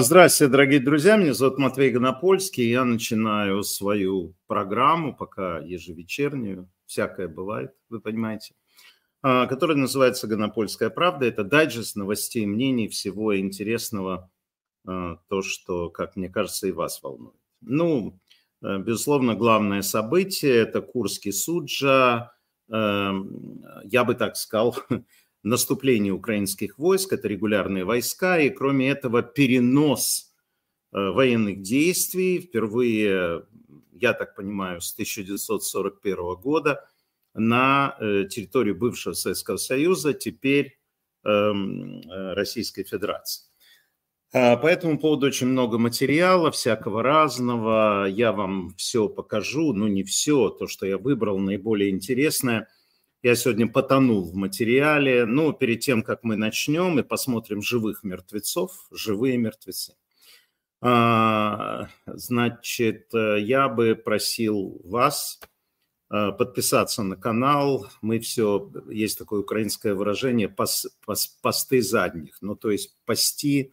Здравствуйте, дорогие друзья, меня зовут Матвей Гонопольский, я начинаю свою программу, пока ежевечернюю, всякое бывает, вы понимаете, которая называется «Гонопольская правда». Это дайджест новостей, мнений, всего интересного, то, что, как мне кажется, и вас волнует. Безусловно, главное событие – это Курский суджа, я бы так сказал, наступление украинских войск, это регулярные войска, и кроме этого перенос военных действий впервые, я так понимаю, с 1941 года на территорию бывшего Советского Союза, теперь Российской Федерации. По этому поводу очень много материала, всякого разного. Я вам все покажу, не все, то, что я выбрал, наиболее интересное. Я сегодня потонул в материале. Перед тем, как мы начнем и посмотрим живых мертвецов, живые мертвецы. Значит, я бы просил вас подписаться на канал. Есть такое украинское выражение, посты задних. То есть пасти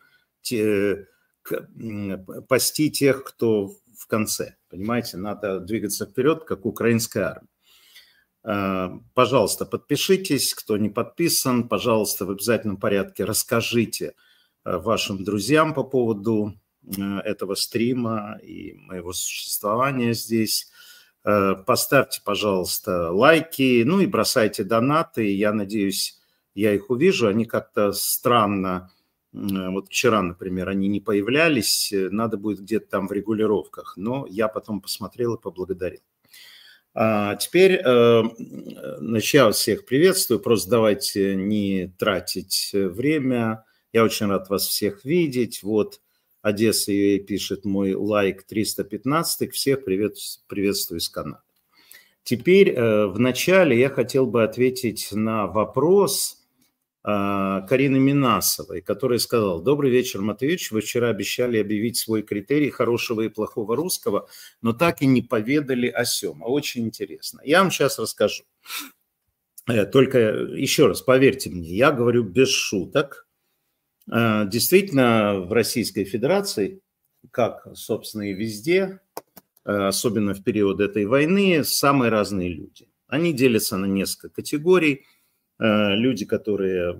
тех, кто в конце. Понимаете, надо двигаться вперед, как украинская армия. Пожалуйста, подпишитесь, кто не подписан. Пожалуйста, в обязательном порядке расскажите вашим друзьям по поводу этого стрима и моего существования здесь. Поставьте, пожалуйста, лайки, и бросайте донаты. Я надеюсь, я их увижу. Они как-то странно. Вот вчера, например, они не появлялись. Надо будет где-то там в регулировках. Но я потом посмотрел и поблагодарил. Теперь, я вас всех приветствую, просто давайте не тратить время. Я очень рад вас всех видеть. Вот Одесса UA пишет мой лайк 315, всех приветствую с канала. Теперь вначале я хотел бы ответить на вопрос Карины Минасовой, которая сказала: добрый вечер, Матвеевич, вы вчера обещали объявить свой критерий хорошего и плохого русского, но так и не поведали о сём. Очень интересно. Я вам сейчас расскажу. Только еще раз, поверьте мне, я говорю без шуток. Действительно, в Российской Федерации, как, собственно, и везде, особенно в период этой войны, самые разные люди. Они делятся на несколько категорий. Люди, которые,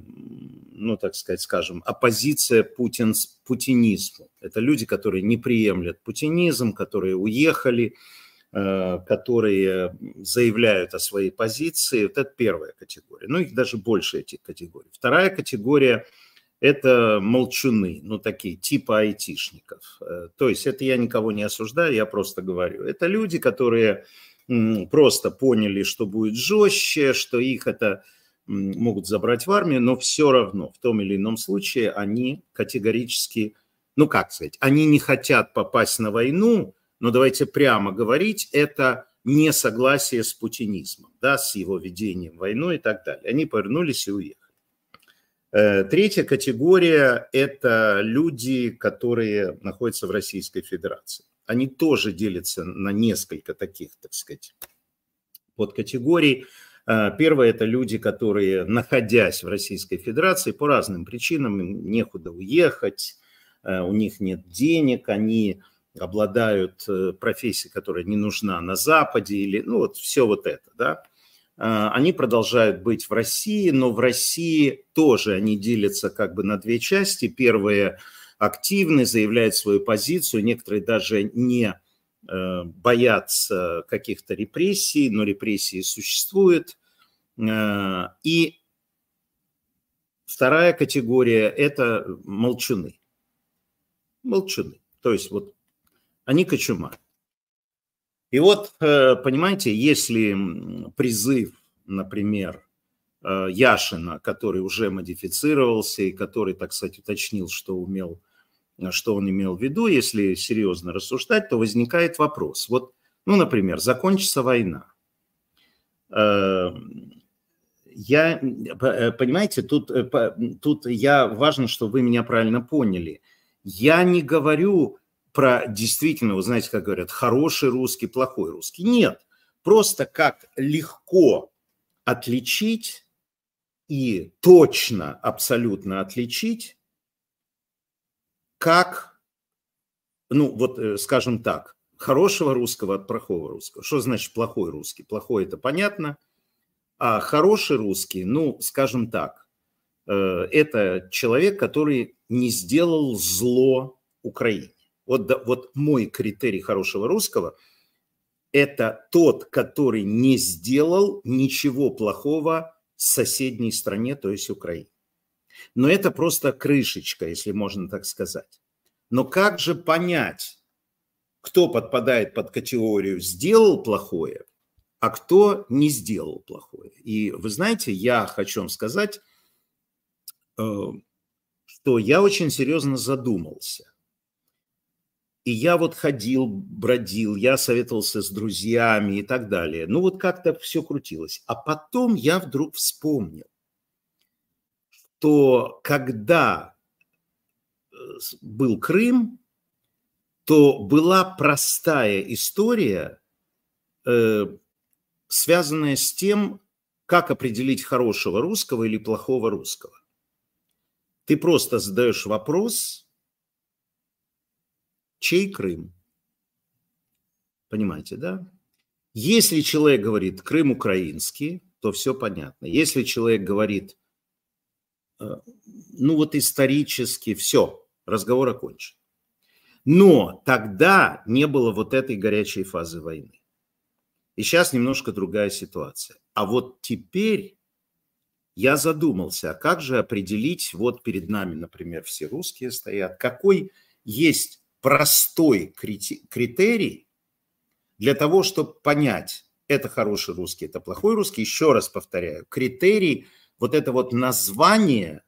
оппозиция путинизму. Это люди, которые не приемлят путинизм, которые уехали, которые заявляют о своей позиции. Вот это первая категория. Их даже больше, этих категорий. Вторая категория – это молчуны, такие типа айтишников. То есть это я никого не осуждаю, я просто говорю. Это люди, которые просто поняли, что будет жестче, что их это могут забрать в армию, но все равно в том или ином случае они категорически, они не хотят попасть на войну, но давайте прямо говорить, это несогласие с путинизмом, с его ведением войны и так далее. Они повернулись и уехали. Третья категория – это люди, которые находятся в Российской Федерации. Они тоже делятся на несколько таких, подкатегорий. Первое – это люди, которые, находясь в Российской Федерации, по разным причинам, им некуда уехать, у них нет денег, они обладают профессией, которая не нужна на Западе, или все это, Они продолжают быть в России, но в России тоже они делятся на две части. Первые активны, заявляют свою позицию, некоторые даже не боятся каких-то репрессий, но репрессии существуют. И вторая категория – это молчуны. Молчуны. То есть они кочума. И понимаете, если призыв, например, Яшина, который уже модифицировался и который, так сказать, уточнил, что он имел в виду, если серьезно рассуждать, то возникает вопрос. Например, закончится война. Понимаете, тут важно, чтобы вы меня правильно поняли. Я не говорю про действительно, вы знаете, как говорят, хороший русский, плохой русский. Нет, просто как легко отличить и точно, абсолютно отличить, как ну вот скажем так, хорошего русского от плохого русского. Что значит плохой русский? Плохой – это понятно, а хороший русский, ну, скажем так, это человек, который не сделал зло Украине. Вот мой критерий хорошего русского – это тот, который не сделал ничего плохого соседней стране, то есть Украине. Но это просто крышечка, если можно так сказать. Но как же понять, кто подпадает под категорию «сделал плохое», а кто не сделал плохое? И вы знаете, я хочу вам сказать, что я очень серьезно задумался. И я вот ходил, бродил, я советовался с друзьями и так далее. Ну вот как-то все крутилось. А потом я вдруг вспомнил, что когда был Крым, то была простая история, связанная с тем, как определить хорошего русского или плохого русского. Ты просто задаешь вопрос, чей Крым? Понимаете, да? Если человек говорит «Крым украинский», то все понятно. Если человек говорит, ну вот исторически, все, разговор окончен. Но тогда не было вот этой горячей фазы войны. И сейчас немножко другая ситуация. А вот теперь я задумался, а как же определить, вот перед нами, например, все русские стоят, какой есть простой критерий для того, чтобы понять, это хороший русский, это плохой русский. Еще раз повторяю, критерий, вот это вот название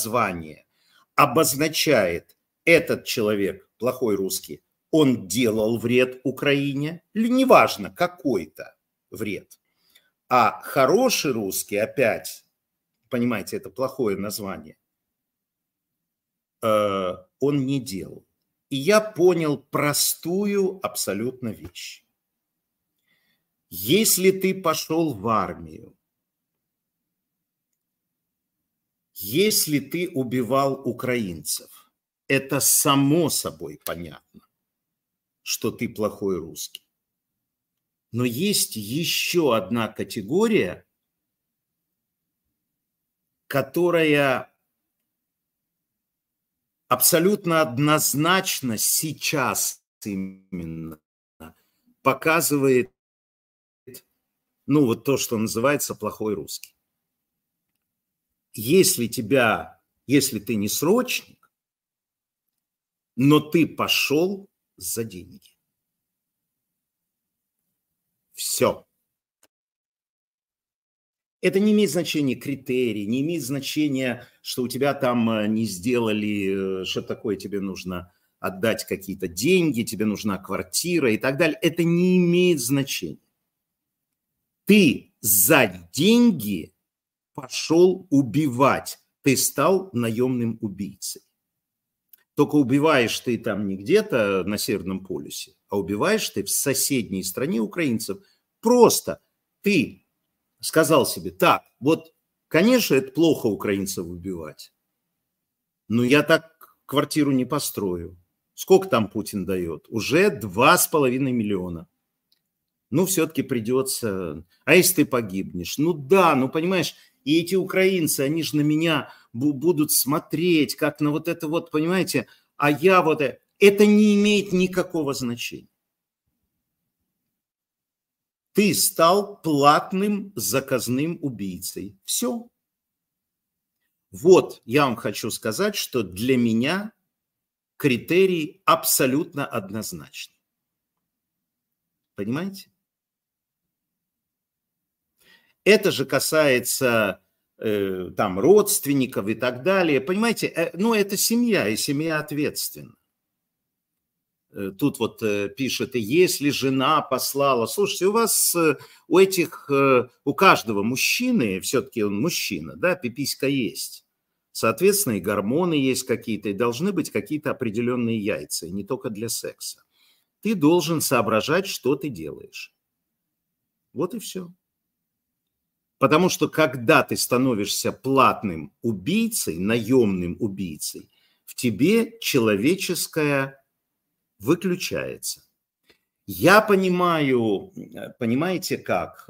обозначает этот человек, плохой русский, он делал вред Украине, или неважно, какой-то вред. А хороший русский, опять, понимаете, это плохое название, он не делал. И я понял простую абсолютно вещь. Если ты пошел в армию, если ты убивал украинцев, это само собой понятно, что ты плохой русский. Но есть еще одна категория, которая абсолютно однозначно сейчас именно показывает, ну, вот то, что называется плохой русский. Если ты не срочник, но ты пошел за деньги. Все. Это не имеет значения критерий, не имеет значения, что у тебя там не сделали, что такое тебе нужно отдать какие-то деньги, тебе нужна квартира и так далее. Это не имеет значения. Ты за деньги пошел убивать, ты стал наемным убийцей. Только убиваешь ты там не где-то на Северном полюсе, а убиваешь ты в соседней стране украинцев. Просто ты сказал себе, так, вот, конечно, это плохо украинцев убивать, но я так квартиру не построю. Сколько там Путин дает? Уже 2,5 миллиона. Ну, все-таки придется. А если ты погибнешь? Ну да, ну понимаешь, и эти украинцы, они же на меня будут смотреть, как на вот это вот, понимаете, а я вот... Это не имеет никакого значения. Ты стал платным заказным убийцей. Все. Вот я вам хочу сказать, что для меня критерий абсолютно однозначный. Понимаете? Это же касается там родственников и так далее. Понимаете, ну это семья, и семья ответственна. Тут вот пишет, если жена послала. Слушайте, у вас, у каждого мужчины, все-таки он мужчина, да, пиписька есть. Соответственно, и гормоны есть какие-то, и должны быть какие-то определенные яйца, и не только для секса. Ты должен соображать, что ты делаешь. Вот и все. Потому что когда ты становишься платным убийцей, наемным убийцей, в тебе человеческая выключается. Я понимаю, понимаете как?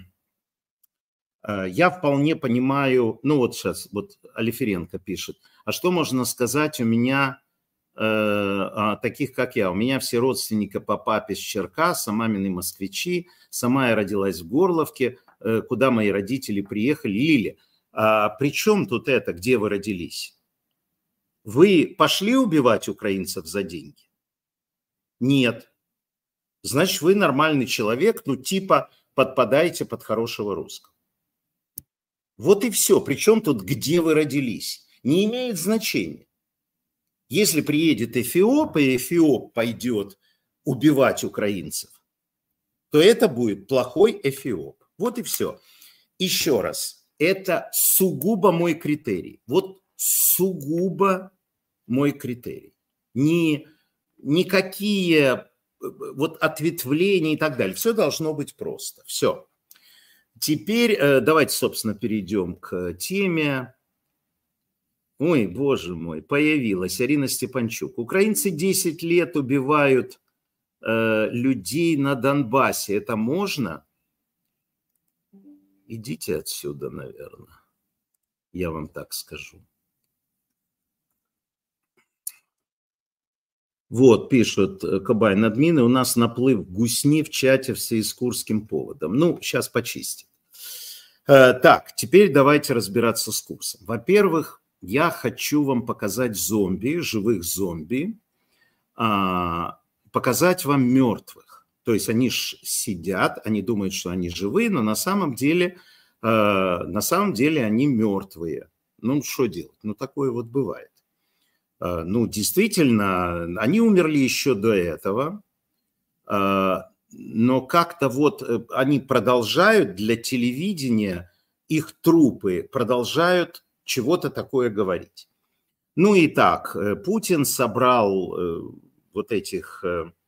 Я вполне понимаю, ну вот сейчас, вот Алиференко пишет, а что можно сказать у меня, таких как я? У меня все родственники по папе с Черкаса, мамины москвичи, сама я родилась в Горловке, куда мои родители приехали. Лиля, а при чем тут это, где вы родились? Вы пошли убивать украинцев за деньги? Нет. Значит, вы нормальный человек, ну типа подпадаете под хорошего русского. Вот и все. Причем тут, где вы родились? Не имеет значения. Если приедет эфиоп, и эфиоп пойдет убивать украинцев, то это будет плохой эфиоп. Вот и все. Еще раз, это сугубо мой критерий. Вот сугубо мой критерий. Никакие вот ответвления и так далее. Все должно быть просто. Все. Теперь давайте, собственно, перейдем к теме. Ой, боже мой, появилась Арина Степанчук. Украинцы 10 лет убивают людей на Донбассе. Это можно? Идите отсюда, наверное. Я вам так скажу. Вот, пишут Кабай Надмины, у нас наплыв гусни в чате с курским поводом. Ну, сейчас почистим. Так, теперь давайте разбираться с курсом. Во-первых, я хочу вам показать зомби, живых зомби, показать вам мертвых. То есть они сидят, они думают, что они живые, но на самом деле они мертвые. Ну, что делать? Ну, такое вот бывает. Ну, действительно, они умерли еще до этого, но как-то вот они продолжают для телевидения, их трупы продолжают чего-то такое говорить. Ну и так, Путин собрал вот этих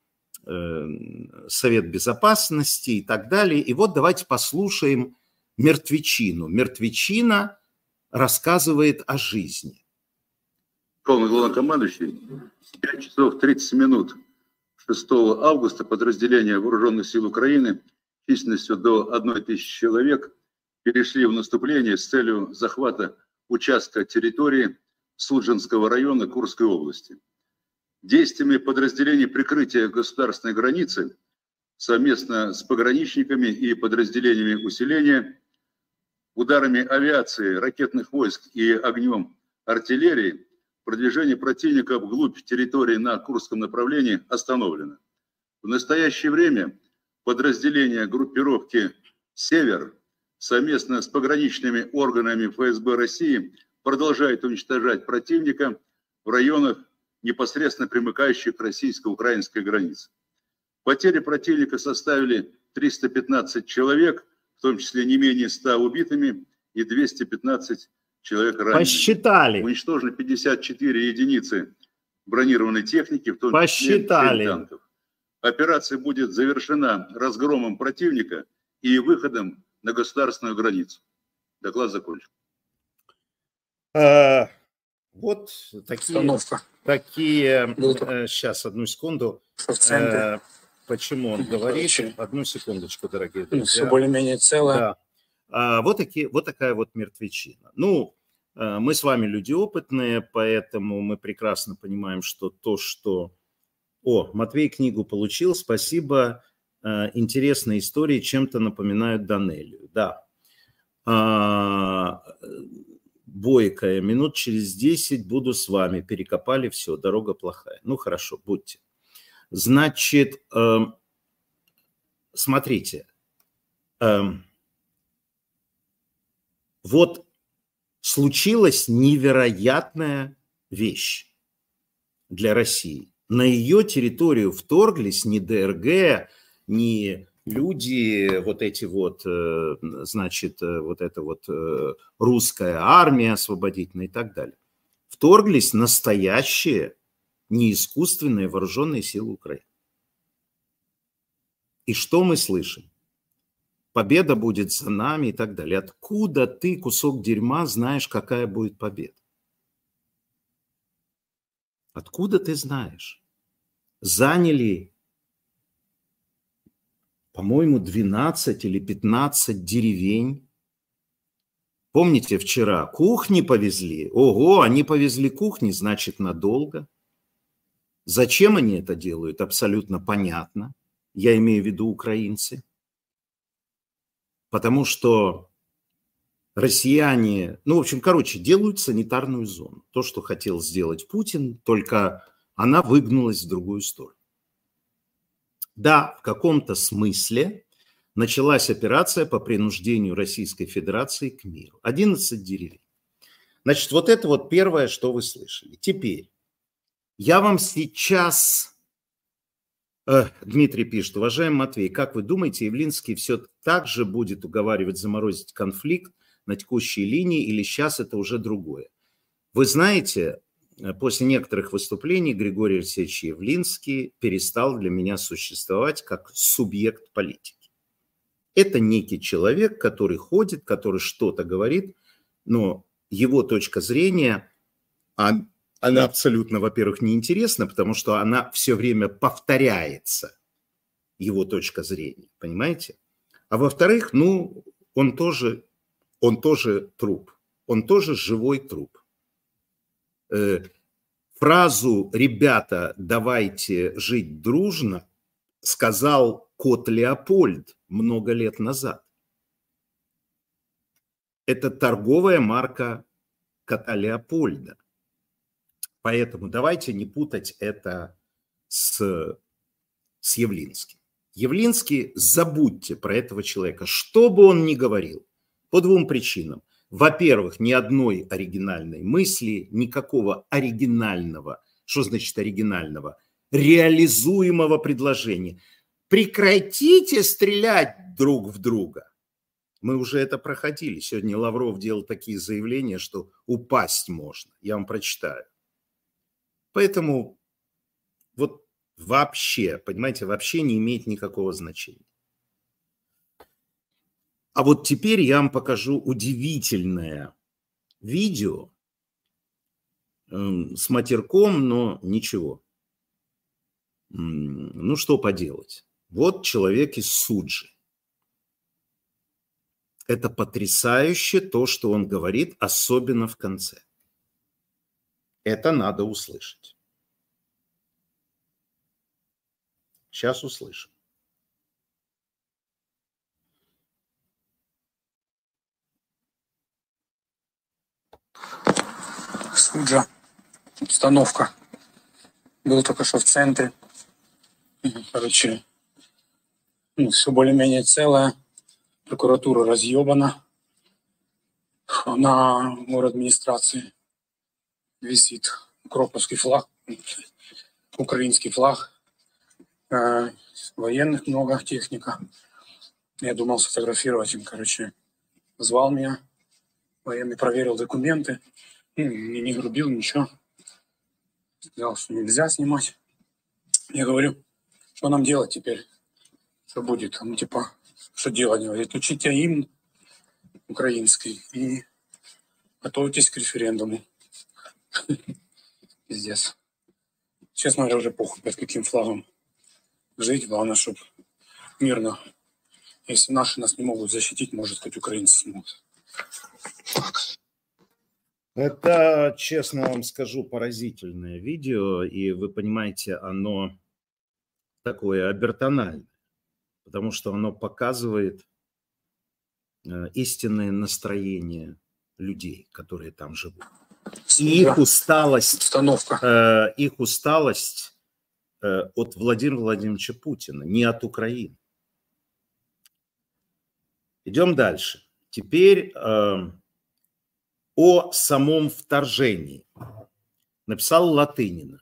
Совет Безопасности и так далее. И вот давайте послушаем мертвечину. Мертвечина рассказывает о жизни. Полный главнокомандующий, 5 часов 30 минут 6 августа подразделения Вооруженных сил Украины численностью до 1000 человек перешли в наступление с целью захвата участка территории Судженского района Курской области. Действиями подразделений прикрытия государственной границы совместно с пограничниками и подразделениями усиления, ударами авиации, ракетных войск и огнем артиллерии продвижение противника вглубь территории на Курском направлении остановлено. В настоящее время подразделения группировки «Север» совместно с пограничными органами ФСБ России продолжают уничтожать противника в районах, непосредственно примыкающих к российско-украинской границе. Потери противника составили 315 человек, в том числе не менее 100 убитыми и 215 человек ранеными. Посчитали. Уничтожено 54 единицы бронированной техники, в том числе 7 танков. Операция будет завершена разгромом противника и выходом на государственную границу. Доклад закончен. Вот такие сейчас, одну секунду. Почему он говорит? Одну секундочку, дорогие друзья. Все более-менее целое. Да. Вот такая вот мертвечина. Ну, мы с вами люди опытные, поэтому мы прекрасно понимаем, что то, что... О, Матвей книгу получил, спасибо. Интересные истории чем-то напоминают Данелию. Да. Бойкая, минут через 10 буду с вами. Перекопали все, дорога плохая. Ну, хорошо, будьте. Значит, смотрите. Вот случилась невероятная вещь для России. На ее территорию вторглись не ДРГ, не люди, вот эти вот, значит, вот эта вот русская армия освободительная и так далее. Вторглись настоящие, не искусственные вооруженные силы Украины. И что мы слышим? Победа будет за нами и так далее. Откуда ты, кусок дерьма, знаешь, какая будет победа? Откуда ты знаешь? заняли, по-моему, 12 или 15 деревень. Помните, вчера кухни повезли? Ого, они повезли кухни, значит, надолго. Зачем они это делают? Абсолютно понятно. Я имею в виду украинцы. Потому что россияне, ну, в общем, короче, делают санитарную зону. То, что хотел сделать Путин, только она выгнулась в другую сторону. Да, в каком-то смысле началась операция по принуждению Российской Федерации к миру. 11 деревень. Значит, вот это вот первое, что вы слышали. Теперь я вам сейчас... Дмитрий пишет: уважаемый Матвей, как вы думаете, Явлинский все так же будет уговаривать заморозить конфликт на текущей линии или сейчас это уже другое? Вы знаете, после некоторых выступлений Григорий Алексеевич Явлинский перестал для меня существовать как субъект политики. Это некий человек, который ходит, который что-то говорит, но его точка зрения, она абсолютно, во-первых, неинтересна, потому что она все время повторяется, его точка зрения, понимаете? А во-вторых, ну, он тоже труп, он тоже живой труп. Фразу «ребята, давайте жить дружно» сказал кот Леопольд много лет назад. Это торговая марка кота Леопольда. Поэтому давайте не путать это с Явлинским. Явлинский, забудьте про этого человека, что бы он ни говорил, по двум причинам. Во-первых, ни одной оригинальной мысли, никакого оригинального, что значит оригинального, реализуемого предложения. Прекратите стрелять друг в друга. Мы уже это проходили. Сегодня Лавров делал такие заявления, что упасть можно. Я вам прочитаю. Поэтому вот вообще, понимаете, вообще не имеет никакого значения. А вот теперь я вам покажу удивительное видео с матерком, но ничего. Ну, что поделать. Вот человек из Суджи. Это потрясающе то, что он говорит, особенно в конце. Это надо услышать. Сейчас услышим. Суджа. Обстановка. Был только что в центре. Короче, все более-менее целое. Прокуратура разъебана. На город администрации висит укроповский флаг, украинский флаг. Военных много, техника. Я думал сфотографировать им, короче. Звал меня. Военный проверил документы. Не грубил, ничего. Сказал, что нельзя снимать. Я говорю, что нам делать теперь? Что будет? Ну, типа, что делать? Говорит, учите гимн украинский и готовьтесь к референдуму. Пиздец. Честно говоря, уже похуй, под каким флагом жить. Главное, чтобы мирно. Если наши нас не могут защитить, может, хоть украинцы смогут. Это, честно вам скажу, поразительное видео, и вы понимаете, оно такое обертональное, потому что оно показывает истинное настроение людей, которые там живут. И их усталость, от Владимира Владимировича Путина, не от Украины. Идем дальше. Теперь о самом вторжении. Написал Латынина.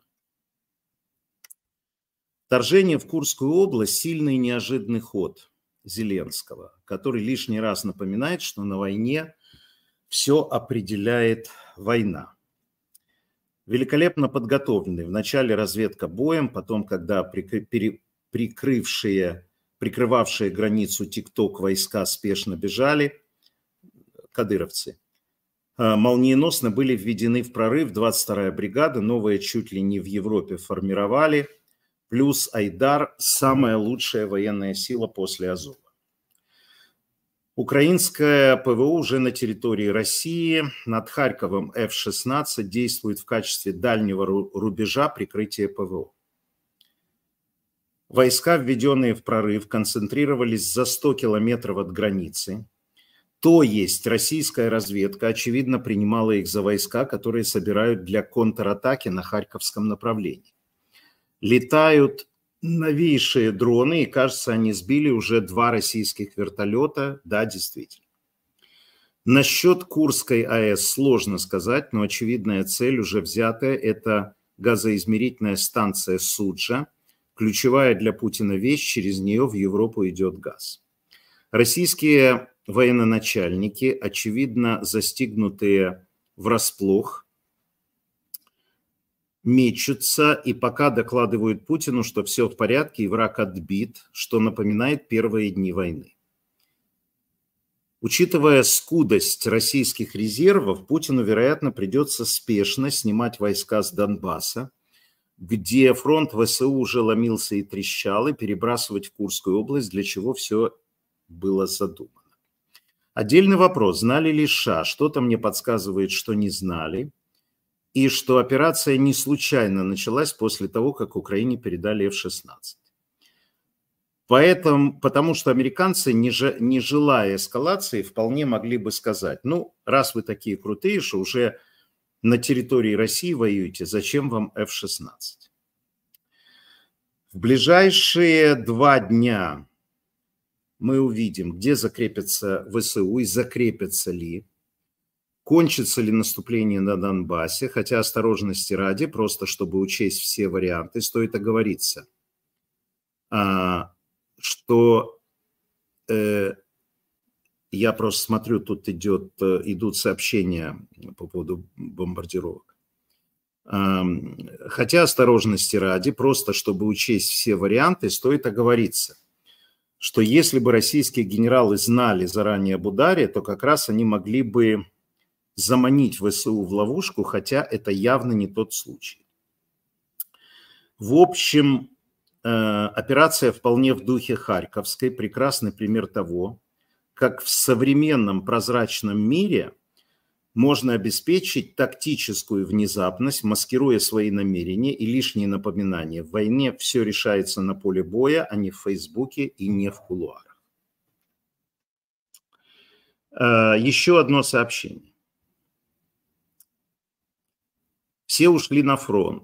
Вторжение в Курскую область – сильный и неожиданный ход Зеленского, который лишний раз напоминает, что на войне все определяет война. Великолепно подготовленный. Вначале разведка боем, потом, когда прикрывавшие границу ТикТок войска спешно бежали, кадыровцы, молниеносно были введены в прорыв 22-я бригада, новая чуть ли не в Европе формировали. плюс Айдар – самая лучшая военная сила после Азова. Украинское ПВО уже на территории России. Над Харьковом F-16 действует в качестве дальнего рубежа прикрытия ПВО. Войска, введенные в прорыв, концентрировались за 100 километров от границы. То есть российская разведка, очевидно, принимала их за войска, которые собирают для контратаки на Харьковском направлении. Летают новейшие дроны, и, кажется, они сбили уже 2 российских вертолета. Да, действительно. Насчет Курской АЭС сложно сказать, но очевидная цель уже взятая – это газоизмерительная станция Суджа. Ключевая для Путина вещь, через нее в Европу идет газ. Российские военачальники, очевидно, застигнутые врасплох, мечутся и пока докладывают Путину, что все в порядке и враг отбит, что напоминает первые дни войны. Учитывая скудость российских резервов, Путину, вероятно, придется спешно снимать войска с Донбасса, где фронт ВСУ уже ломился и трещал, и перебрасывать в Курскую область, для чего все было задумано. Отдельный вопрос, знали ли США? Что-то мне подсказывает, что не знали, и что операция не случайно началась после того, как Украине передали F-16. Потому что американцы, не желая эскалации, вполне могли бы сказать, ну, раз вы такие крутые, что уже на территории России воюете, зачем вам F-16? В ближайшие 2 дня мы увидим, где закрепится ВСУ и закрепятся ли, кончится ли наступление на Донбассе, хотя осторожности ради, просто чтобы учесть все варианты, стоит оговориться, что я просто смотрю, тут идут сообщения по поводу бомбардировок. Хотя осторожности ради, просто чтобы учесть все варианты, стоит оговориться, что если бы российские генералы знали заранее об ударе, то как раз они могли бы заманить ВСУ в ловушку, хотя это явно не тот случай. В общем, операция вполне в духе Харьковской, прекрасный пример того, как в современном прозрачном мире можно обеспечить тактическую внезапность, маскируя свои намерения и лишние напоминания. В войне все решается на поле боя, а не в Фейсбуке и не в кулуарах. Еще одно сообщение. Все ушли на фронт.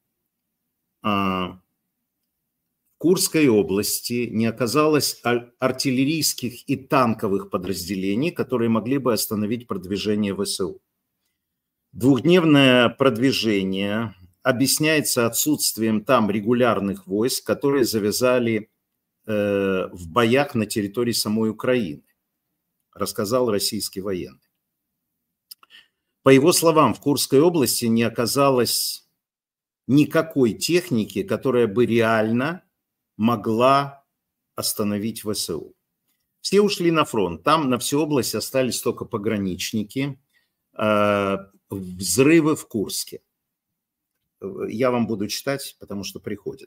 В Курской области не оказалось артиллерийских и танковых подразделений, которые могли бы остановить продвижение ВСУ. 2-дневное продвижение объясняется отсутствием там регулярных войск, которые завязали в боях на территории самой Украины, рассказал российский военный. По его словам, в Курской области не оказалось никакой техники, которая бы реально могла остановить ВСУ. Все ушли на фронт. Там на всю область остались только пограничники. Взрывы в Курске. Я вам буду читать, потому что приходят.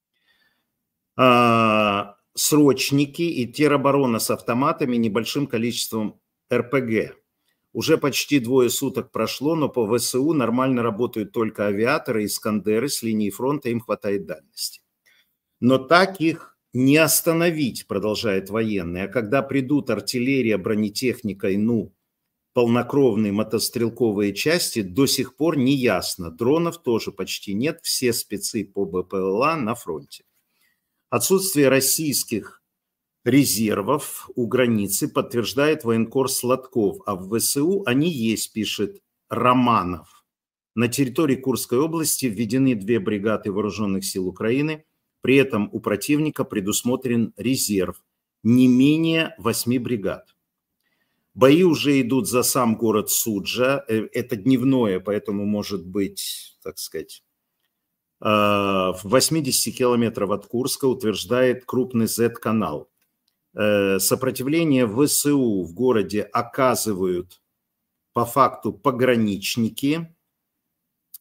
Срочники и тероборона с автоматами, небольшим количеством РПГ. Уже почти 2 суток прошло, но по ВСУ нормально работают только авиаторы и «Искандеры», с линии фронта им хватает дальности. Но так их не остановить, продолжает военный. А когда придут артиллерия, бронетехника и, полнокровные мотострелковые части, до сих пор не ясно. Дронов тоже почти нет, все спецы по БПЛА на фронте. Отсутствие российских резервов у границы подтверждает военкор Сладков, а в ВСУ они есть, пишет Романов. На территории Курской области введены 2 бригады вооруженных сил Украины. При этом у противника предусмотрен резерв не менее 8 бригад. Бои уже идут за сам город Суджа. Это дневное, поэтому может быть, так сказать, в 80 километров от Курска, утверждает крупный Z-канал. Сопротивление ВСУ в городе оказывают по факту пограничники.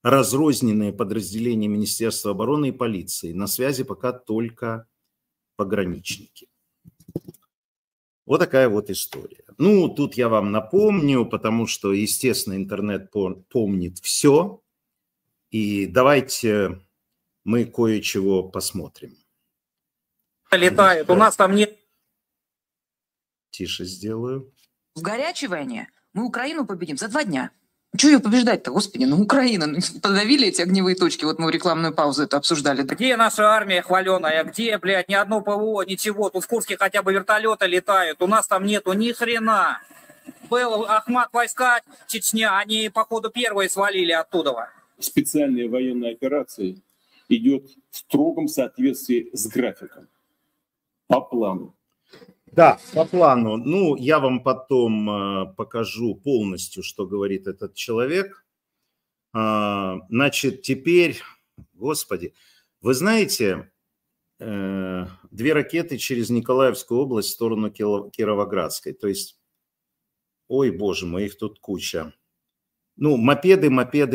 разрозненные подразделения Министерства обороны и полиции. На связи пока только пограничники. Вот такая вот история. Ну, тут я вам напомню, потому что, естественно, интернет помнит все. И давайте мы кое-чего посмотрим. Летает. У нас там нет... Тише сделаю. В горячей войне мы Украину победим за 2 дня. Чего ее побеждать-то, господи? Ну, Украина. Подавили эти огневые точки. Вот мы в рекламную паузу это обсуждали. Где наша армия хваленая? Где, блядь, ни одно ПВО, ничего? Тут в Курске хотя бы вертолеты летают. У нас там нету ни хрена. Был Ахмат войска Чечня, они, походу, первые свалили оттуда. Специальная военная операция идет в строгом соответствии с графиком, по плану. Да, по плану. Ну, я вам потом покажу полностью, что говорит этот человек. Значит, теперь, господи, вы знаете, 2 ракеты через Николаевскую область в сторону Кировоградской. То есть, ой, боже мой, их тут куча. Ну, мопеды.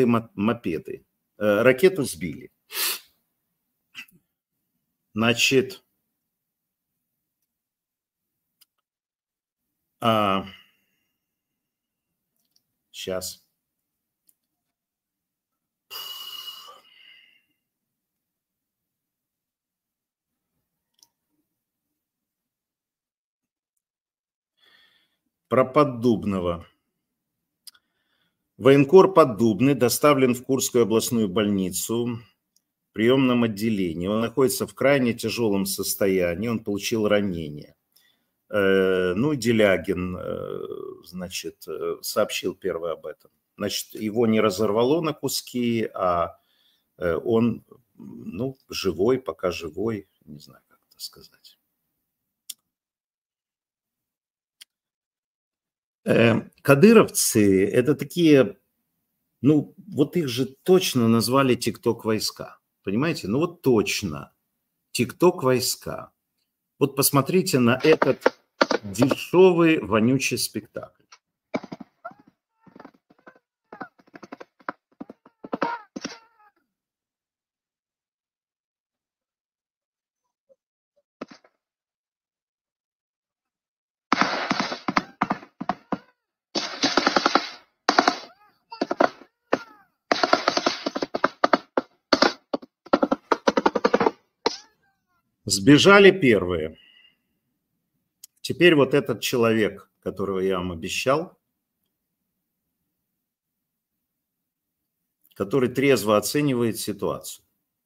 Ракету сбили. Значит... Сейчас. Про Поддубного. Военкор Поддубный доставлен в Курскую областную больницу в приемном отделении. Он находится в крайне тяжелом состоянии, он получил ранение. Ну, Делягин, значит, сообщил первый об этом. Значит, его не разорвало на куски, а он, ну, живой, пока живой, не знаю, как это сказать. Кадыровцы – это такие, ну, вот их же точно назвали тикток-войска, понимаете? Ну, вот точно, тикток-войска. Вот посмотрите на этот дешевый, вонючий спектакль. Сбежали первые. Теперь вот этот человек, которого я вам обещал, который трезво оценивает ситуацию.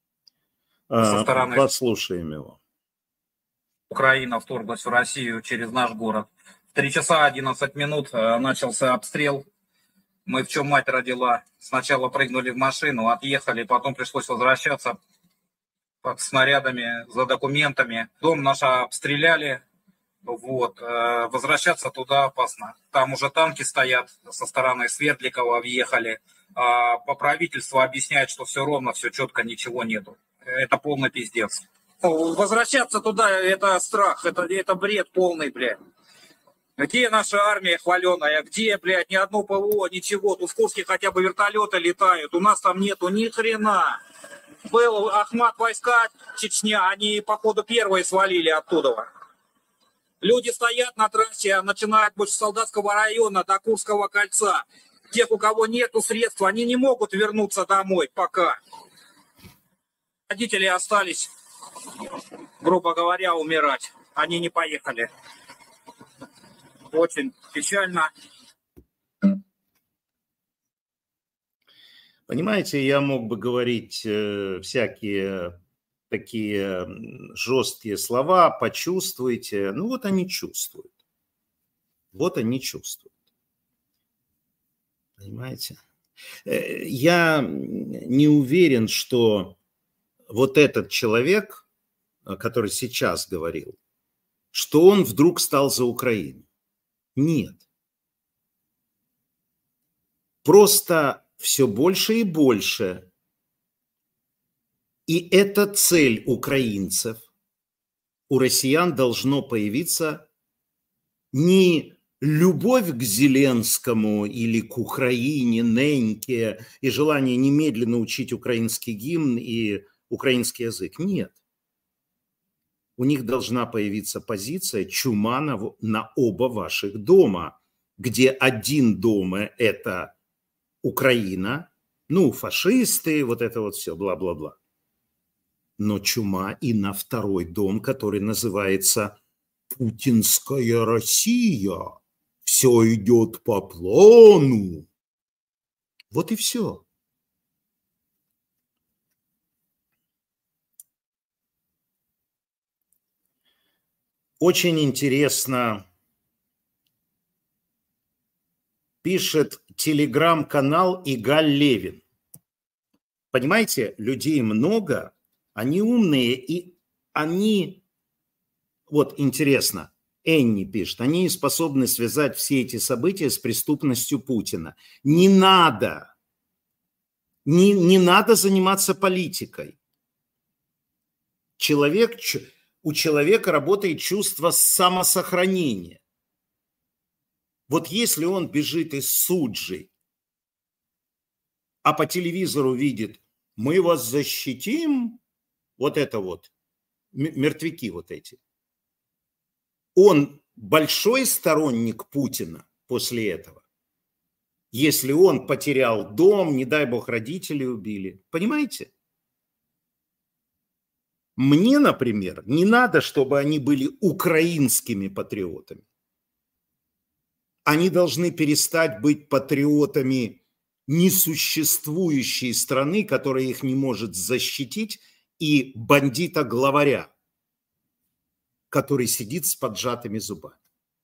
Послушаем его. Украина вторглась в Россию через наш город. В 3 часа 11 минут начался обстрел. Мы, в чем мать родила, сначала прыгнули в машину, отъехали, потом пришлось возвращаться под снарядами за документами. Дом наш обстреляли. Вот. Возвращаться туда опасно. Там уже танки стоят, со стороны Свердликова въехали. По правительству объясняют, что все ровно, все четко, ничего нету. Это полный пиздец. Возвращаться туда – это страх, это бред полный, блядь. Где наша армия хваленая? Где, блядь, ни одно ПВО, ничего? Тут в Курске хотя бы вертолеты летают. У нас там нету ни хрена. Был Ахмат войска Чечня, они, походу, первые свалили оттуда. Люди стоят на трассе, начинают больше Солдатского района до Курского кольца. Тех, у кого нету средств, они не могут вернуться домой пока. Родители остались, грубо говоря, умирать. Они не поехали. Очень печально. Понимаете, я мог бы говорить всякие такие жесткие слова, почувствуйте. Ну вот они чувствуют. Вот они чувствуют. Понимаете? Я не уверен, что вот этот человек, который сейчас говорил, что он вдруг стал за Украину. Нет. Просто все больше и больше. И это цель украинцев. У россиян должно появиться не любовь к Зеленскому или к Украине, неньке, и желание немедленно учить украинский гимн и украинский язык. Нет. У них должна появиться позиция чума на оба ваших дома, где один дом – это Украина, ну, фашисты, вот это вот все, бла-бла-бла. Но чума и на второй дом, который называется Путинская Россия. Все идет по плану. Вот и все. Очень интересно пишет телеграм-канал Игаль Левин. Понимаете, людей много, они умные, и они, вот интересно, Энни пишет, они способны связать все эти события с преступностью Путина. Не надо. Не надо заниматься политикой. У человека работает чувство самосохранения. Вот если он бежит из Суджи, а по телевизору видит, мы вас защитим, вот это вот, мертвяки вот эти. Он большой сторонник Путина после этого. Если он потерял дом, не дай бог, родителей убили. Понимаете? Мне, например, не надо, чтобы они были украинскими патриотами. Они должны перестать быть патриотами несуществующей страны, которая их не может защитить, и бандита-главаря, который сидит с поджатыми зубами.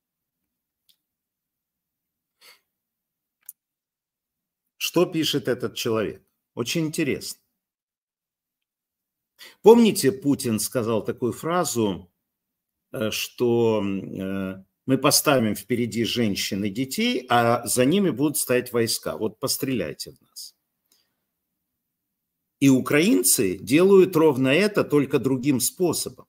Что пишет этот человек? Очень интересно. Помните, Путин сказал такую фразу, что мы поставим впереди женщин и детей, а за ними будут стоять войска. Вот постреляйте в нас. И украинцы делают ровно это, только другим способом.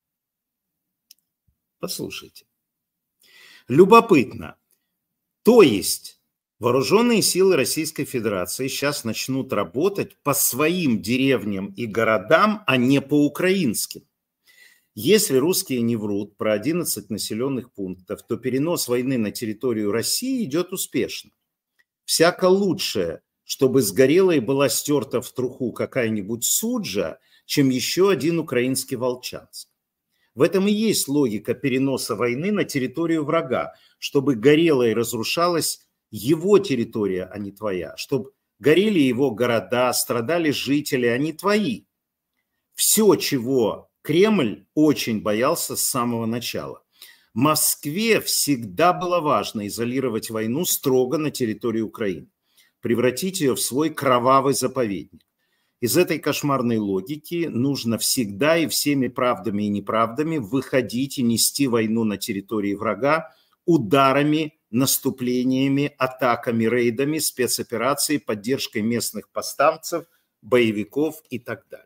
Послушайте. Любопытно. То есть вооруженные силы Российской Федерации сейчас начнут работать по своим деревням и городам, а не по украинским. Если русские не врут про 11 населенных пунктов, то перенос войны на территорию России идет успешно. Всяко лучше, чтобы сгорела и была стерта в труху какая-нибудь Суджа, чем еще один украинский Волчанск. В этом и есть логика переноса войны на территорию врага, чтобы горела и разрушалась его территория, а не твоя, чтобы горели его города, страдали жители, а не твои. Все, чего Кремль очень боялся с самого начала. Москве всегда было важно изолировать войну строго на территории Украины, превратить ее в свой кровавый заповедник. Из этой кошмарной логики нужно всегда и всеми правдами и неправдами выходить и нести войну на территории врага ударами, наступлениями, атаками, рейдами, спецоперацией, поддержкой местных повстанцев, боевиков и так далее.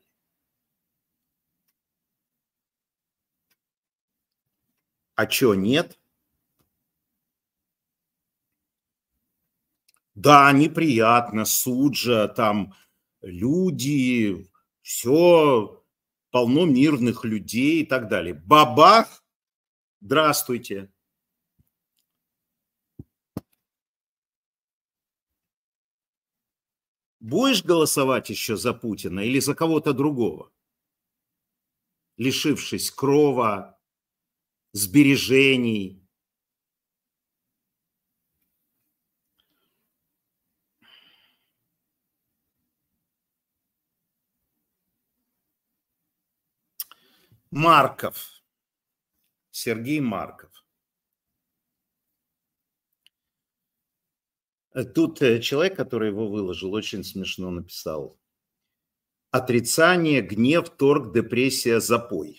А чё нет? Да, неприятно, Суджа, там люди, все, полно мирных людей и так далее. Бабах, здравствуйте. Будешь голосовать еще за Путина или за кого-то другого, лишившись крова, сбережений? Марков, Сергей Марков. Тут человек, который его выложил, очень смешно написал. Отрицание, гнев, торг, депрессия, запой.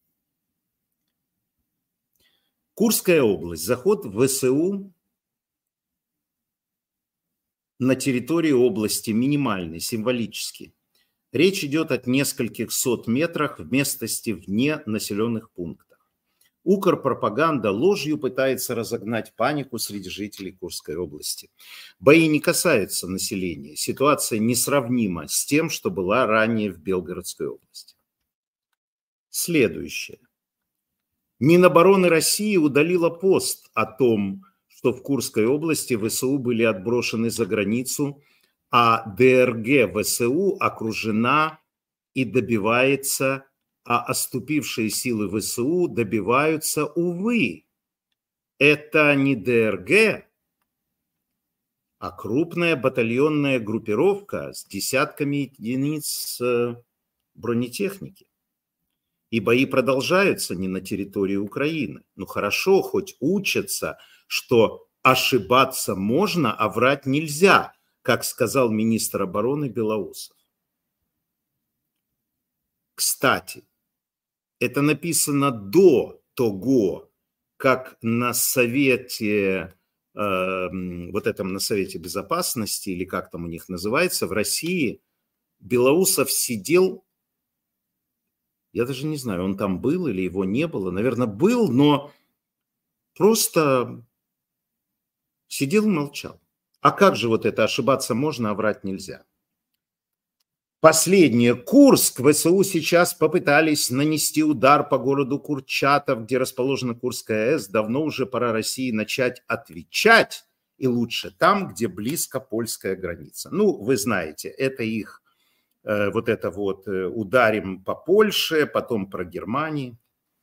Курская область. Заход в ВСУ на территории области минимальный, символический. Речь идет о нескольких сот метрах в местности вне населенных пунктов. Укрпропаганда ложью пытается разогнать панику среди жителей Курской области. Бои не касаются населения. Ситуация несравнима с тем, что была ранее в Белгородской области. Следующее. Минобороны России удалила пост о том, что в Курской области ВСУ были отброшены за границу, а ДРГ ВСУ окружена и добивается, а отступившие силы ВСУ добиваются, увы. Это не ДРГ, а крупная батальонная группировка с десятками единиц бронетехники. И бои продолжаются не на территории Украины. Ну хорошо, хоть учатся, что ошибаться можно, а врать нельзя, как сказал министр обороны Белоусов. Кстати, это написано до того, как на совете, вот этом на Совете Безопасности, или как там у них называется, в России, Белоусов сидел, я даже не знаю, он там был или его не было, наверное, был, но просто сидел и молчал. А как же вот это ошибаться можно, а врать нельзя? Последнее. Курск. ВСУ сейчас попытались нанести удар по городу Курчатов, где расположена Курская АЭС. Давно уже пора России начать отвечать, и лучше там, где близко польская граница. Ну, вы знаете, это их вот это вот ударим по Польше, потом про Германию.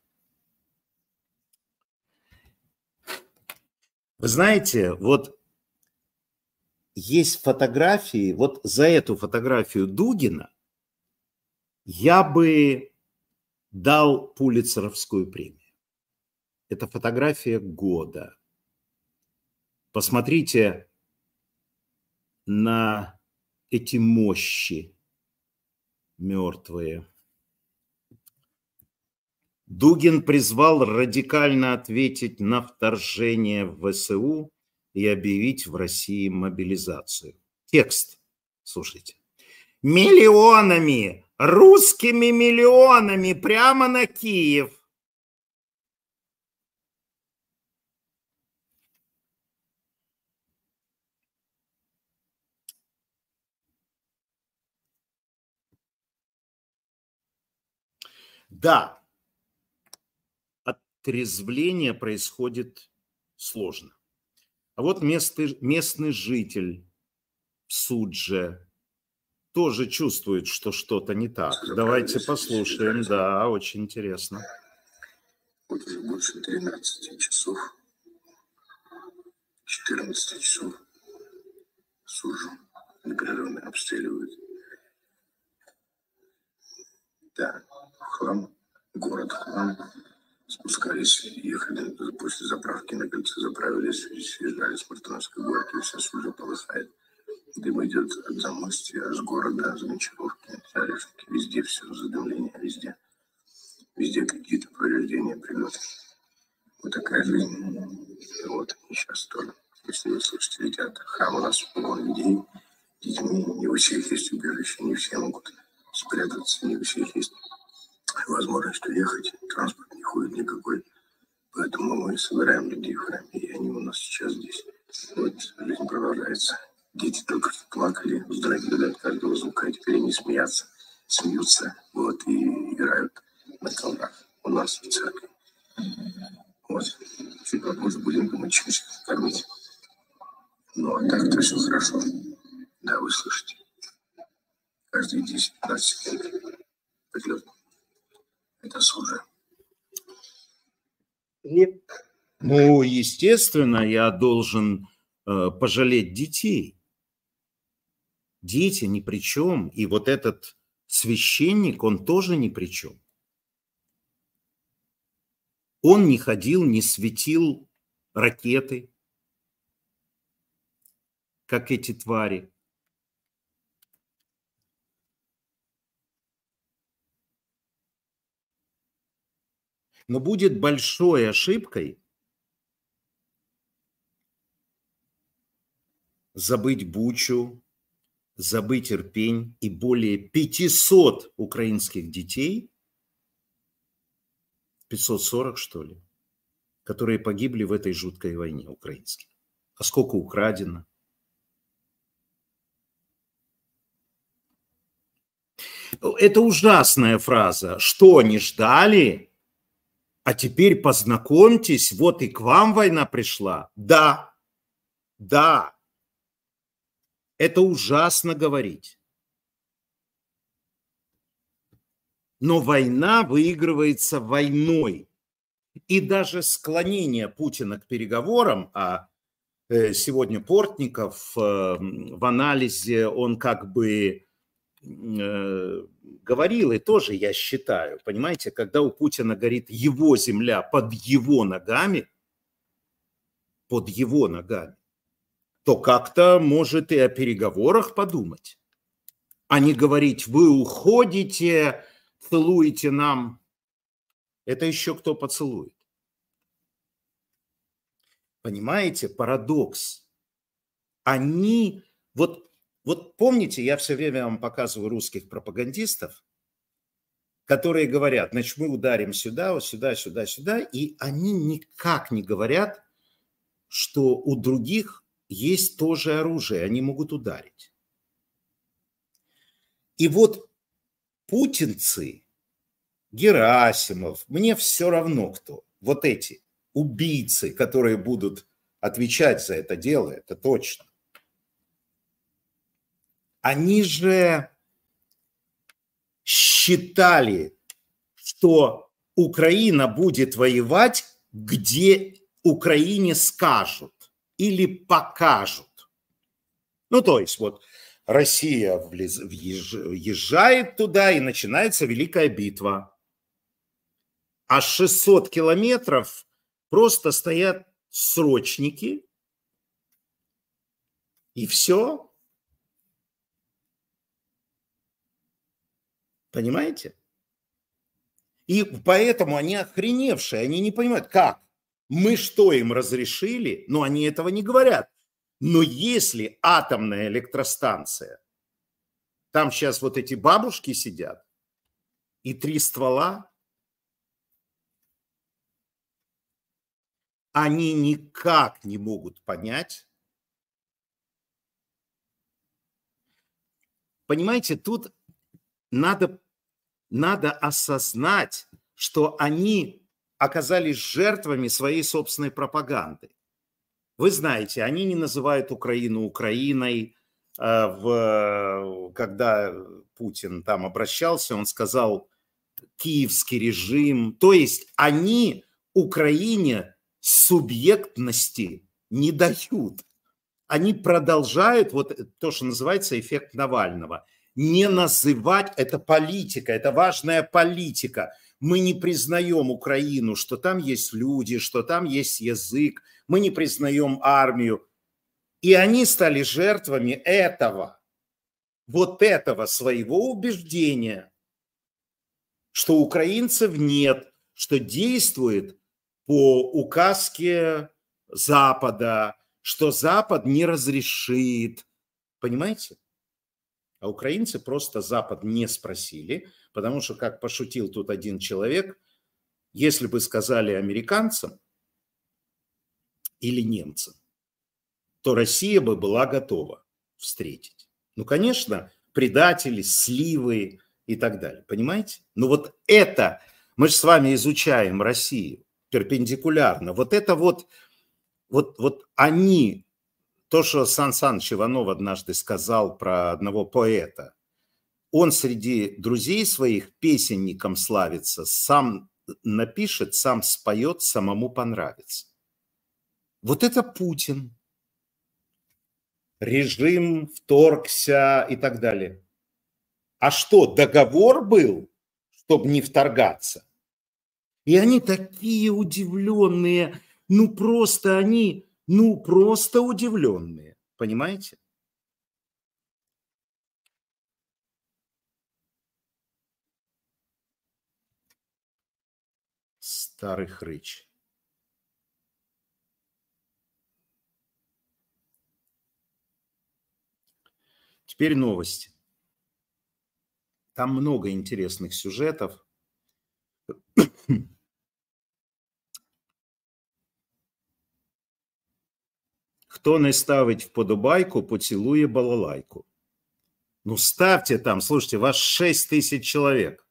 Вы знаете, вот есть фотографии, вот за эту фотографию Дугина я бы дал Пулитцеровскую премию. Это фотография года. Посмотрите на эти мощи мертвые. Дугин призвал радикально ответить на вторжение в ВСУ и объявить в России мобилизацию. Текст, слушайте. Миллионами, русскими миллионами прямо на Киев. Да, отрезвление происходит сложно. А вот местный житель в Судже тоже чувствует, что что-то не так. Давайте послушаем. Да, очень интересно. Вот уже больше 13 часов, 14 часов Суджу непрерывно обстреливают. Да, хлам, город хлам. Спускались, ехали после заправки на кольце, заправились, съезжали с Мартыновской горки, вся Суджа полыхает. Дым идет от Замостья, с города, с Гончаровки, Зарежки, везде все, задымление, везде. Везде какие-то повреждения, прилеты. Вот такая жизнь. Вот, и сейчас тоже. Если вы слышите, летят. Храм у нас полон людей, детьми. Не у всех есть убежище, не все могут спрятаться, не у всех есть возможность уехать. Транспорт не ходит никакой. Поэтому мы собираем людей в храме, и они у нас сейчас здесь. Вот, жизнь продолжается. Дети только что плакали, вздрагивали от каждого звука, а теперь они смеются, вот, и играют на колбах у нас в церкви. Вот, чуть попозже будем помочиться, кормить. Ну, а так-то все хорошо. Да, вы слышите. Каждые 10-15 секунд прилет. Это Суджа. Ну, естественно, я должен пожалеть детей. Дети ни при чем. И вот этот священник, он тоже ни при чем. Он не ходил, не светил ракеты, как эти твари. Но будет большой ошибкой забыть Бучу, забыть Ирпень и более 500 украинских детей, 540 что ли, которые погибли в этой жуткой войне украинской. А сколько украдено? Это ужасная фраза. Что, не ждали? А теперь познакомьтесь, вот и к вам война пришла. Да, да. Это ужасно говорить. Но война выигрывается войной. И даже склонение Путина к переговорам, а сегодня Портников в анализе, он как бы говорил, и тоже я считаю, понимаете, когда у Путина горит его земля под его ногами, то как-то может и о переговорах подумать, а не говорить, вы уходите, целуете нам. Это еще кто поцелует. Понимаете, парадокс. Они, вот помните, я все время вам показываю русских пропагандистов, которые говорят, значит, мы ударим сюда, вот сюда, сюда, сюда, и они никак не говорят, что у других есть тоже оружие, они могут ударить. И вот путинцы, Герасимов, мне все равно кто, вот эти убийцы, которые будут отвечать за это дело, это точно. Они же считали, что Украина будет воевать, где Украине скажут или покажут. Ну, то есть вот Россия въезжает туда, и начинается Великая битва. А 600 километров просто стоят срочники, и все. Понимаете? И поэтому они охреневшие, они не понимают, как. Мы что, им разрешили? Но они этого не говорят. Но если атомная электростанция, там сейчас вот эти бабушки сидят, и 3 ствола, они никак не могут понять. Понимаете, тут надо осознать, что они оказались жертвами своей собственной пропаганды. Вы знаете, они не называют Украину Украиной. Когда Путин там обращался, он сказал «киевский режим». То есть они Украине субъектности не дают. Они продолжают, вот то, что называется эффект Навального, не называть, это политика, это важная политика. Мы не признаем Украину, что там есть люди, что там есть язык, мы не признаем армию. И они стали жертвами этого, вот этого своего убеждения, что украинцев нет, что действует по указке Запада, что Запад не разрешит. Понимаете? А украинцы просто Запад не спросили, потому что, как пошутил тут один человек, если бы сказали американцам или немцам, то Россия бы была готова встретить. Ну, конечно, предатели, сливы и так далее. Понимаете? Но вот это, мы же с вами изучаем Россию перпендикулярно. Вот это вот они, то, что Сан Саныч Иванов однажды сказал про одного поэта, он среди друзей своих песенником славится, сам напишет, сам споет, самому понравится. Вот это Путин. Режим вторгся и так далее. А что, договор был, чтобы не вторгаться? И они такие удивленные, просто удивленные, понимаете? Старый хрыч. Теперь новости. Там много интересных сюжетов. Хто не ставить вподобайку, поцілує балалайку. Ну, ставьте там, слушайте, вас 6 тысяч человек.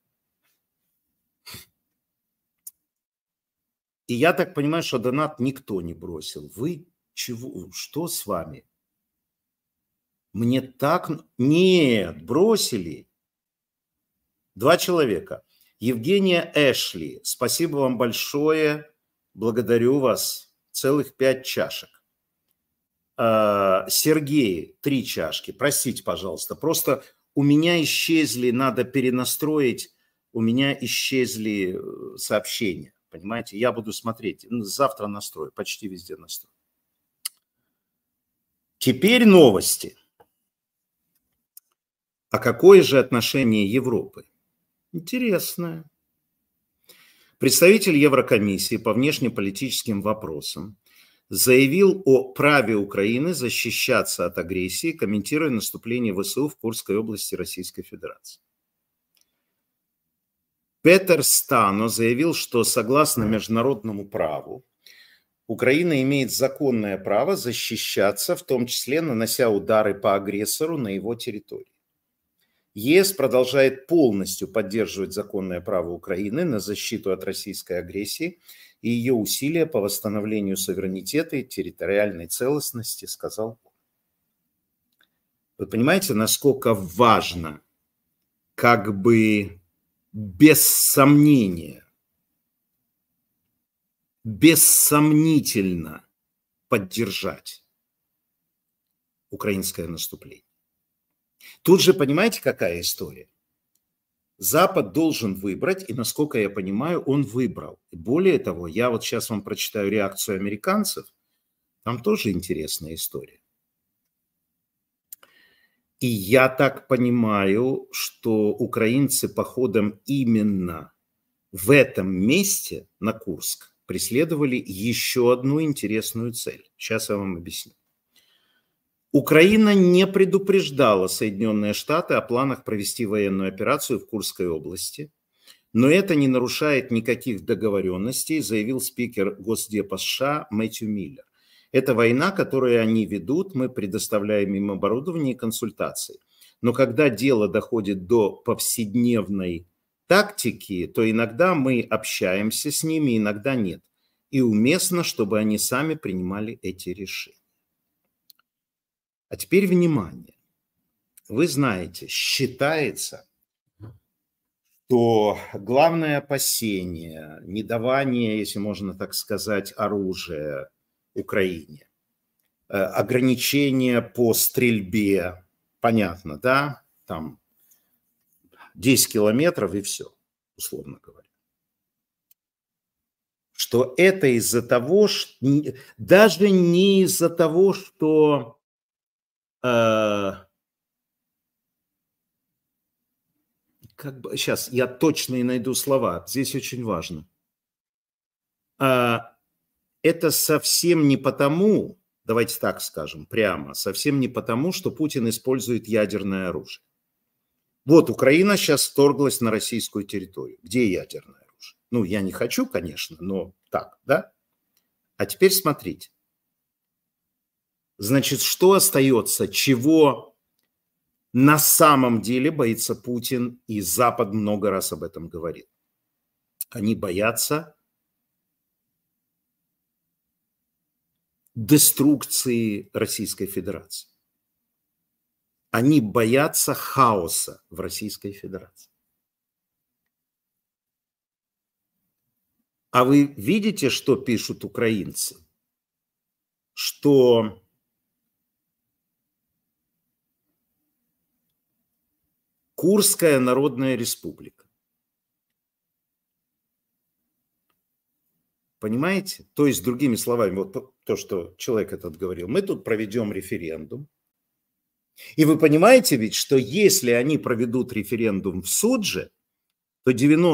И я так понимаю, что донат никто не бросил. Вы чего? Что с вами? Мне так... Нет, бросили. 2 человека. Евгения Эшли, спасибо вам большое. Благодарю вас. Целых 5 чашек. Сергей, 3 чашки. Простите, пожалуйста. Просто у меня исчезли, надо перенастроить, у меня исчезли сообщения. Понимаете, я буду смотреть. Завтра настрою, почти везде настрою. Теперь новости. А какое же отношение Европы? Интересное. Представитель Еврокомиссии по внешнеполитическим вопросам заявил о праве Украины защищаться от агрессии, комментируя наступление ВСУ в Курской области Российской Федерации. Петер Стано заявил, что согласно международному праву Украина имеет законное право защищаться, в том числе нанося удары по агрессору на его территории. ЕС продолжает полностью поддерживать законное право Украины на защиту от российской агрессии и ее усилия по восстановлению суверенитета и территориальной целостности, сказал он. Вы понимаете, насколько важно, как бы без сомнения, бессомнительно поддержать украинское наступление. Тут же понимаете, какая история? Запад должен выбрать, и, насколько я понимаю, он выбрал. И более того, я вот сейчас вам прочитаю реакцию американцев, там тоже интересная история. И я так понимаю, что украинцы походом именно в этом месте, на Курск, преследовали еще одну интересную цель. Сейчас я вам объясню. Украина не предупреждала Соединенные Штаты о планах провести военную операцию в Курской области, но это не нарушает никаких договоренностей, заявил спикер Госдепа США Мэтью Миллер. Это война, которую они ведут, мы предоставляем им оборудование и консультации. Но когда дело доходит до повседневной тактики, то иногда мы общаемся с ними, иногда нет. И уместно, чтобы они сами принимали эти решения. А теперь внимание. Вы знаете, считается, что главное опасение, недавание, если можно так сказать, оружия Украине, ограничения по стрельбе, понятно, да, там 10 километров и все, условно говоря. Что это из-за того, что, даже не из-за того, что как бы, сейчас я точно и найду слова, здесь очень важно. Это совсем не потому, давайте так скажем прямо, совсем не потому, что Путин использует ядерное оружие. Вот Украина сейчас вторглась на российскую территорию. Где ядерное оружие? Ну, я не хочу, конечно, но так, да? А теперь смотрите. Значит, что остается, чего на самом деле боится Путин, и Запад много раз об этом говорит. Они боятся деструкции Российской Федерации. Они боятся хаоса в Российской Федерации. А вы видите, что пишут украинцы? Что Курская Народная Республика. Понимаете? То есть, другими словами, вот то, что человек этот говорил, мы тут проведем референдум. И вы понимаете ведь, что если они проведут референдум в Судже, то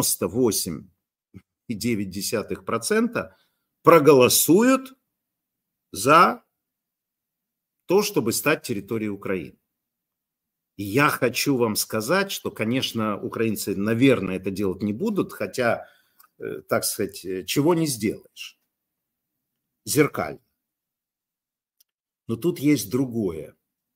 98,9% проголосуют за то, чтобы стать территорией Украины. И я хочу вам сказать, что, конечно, украинцы, наверное, это делать не будут, хотя, так сказать, чего не сделаешь. Зеркально. Но тут есть другое.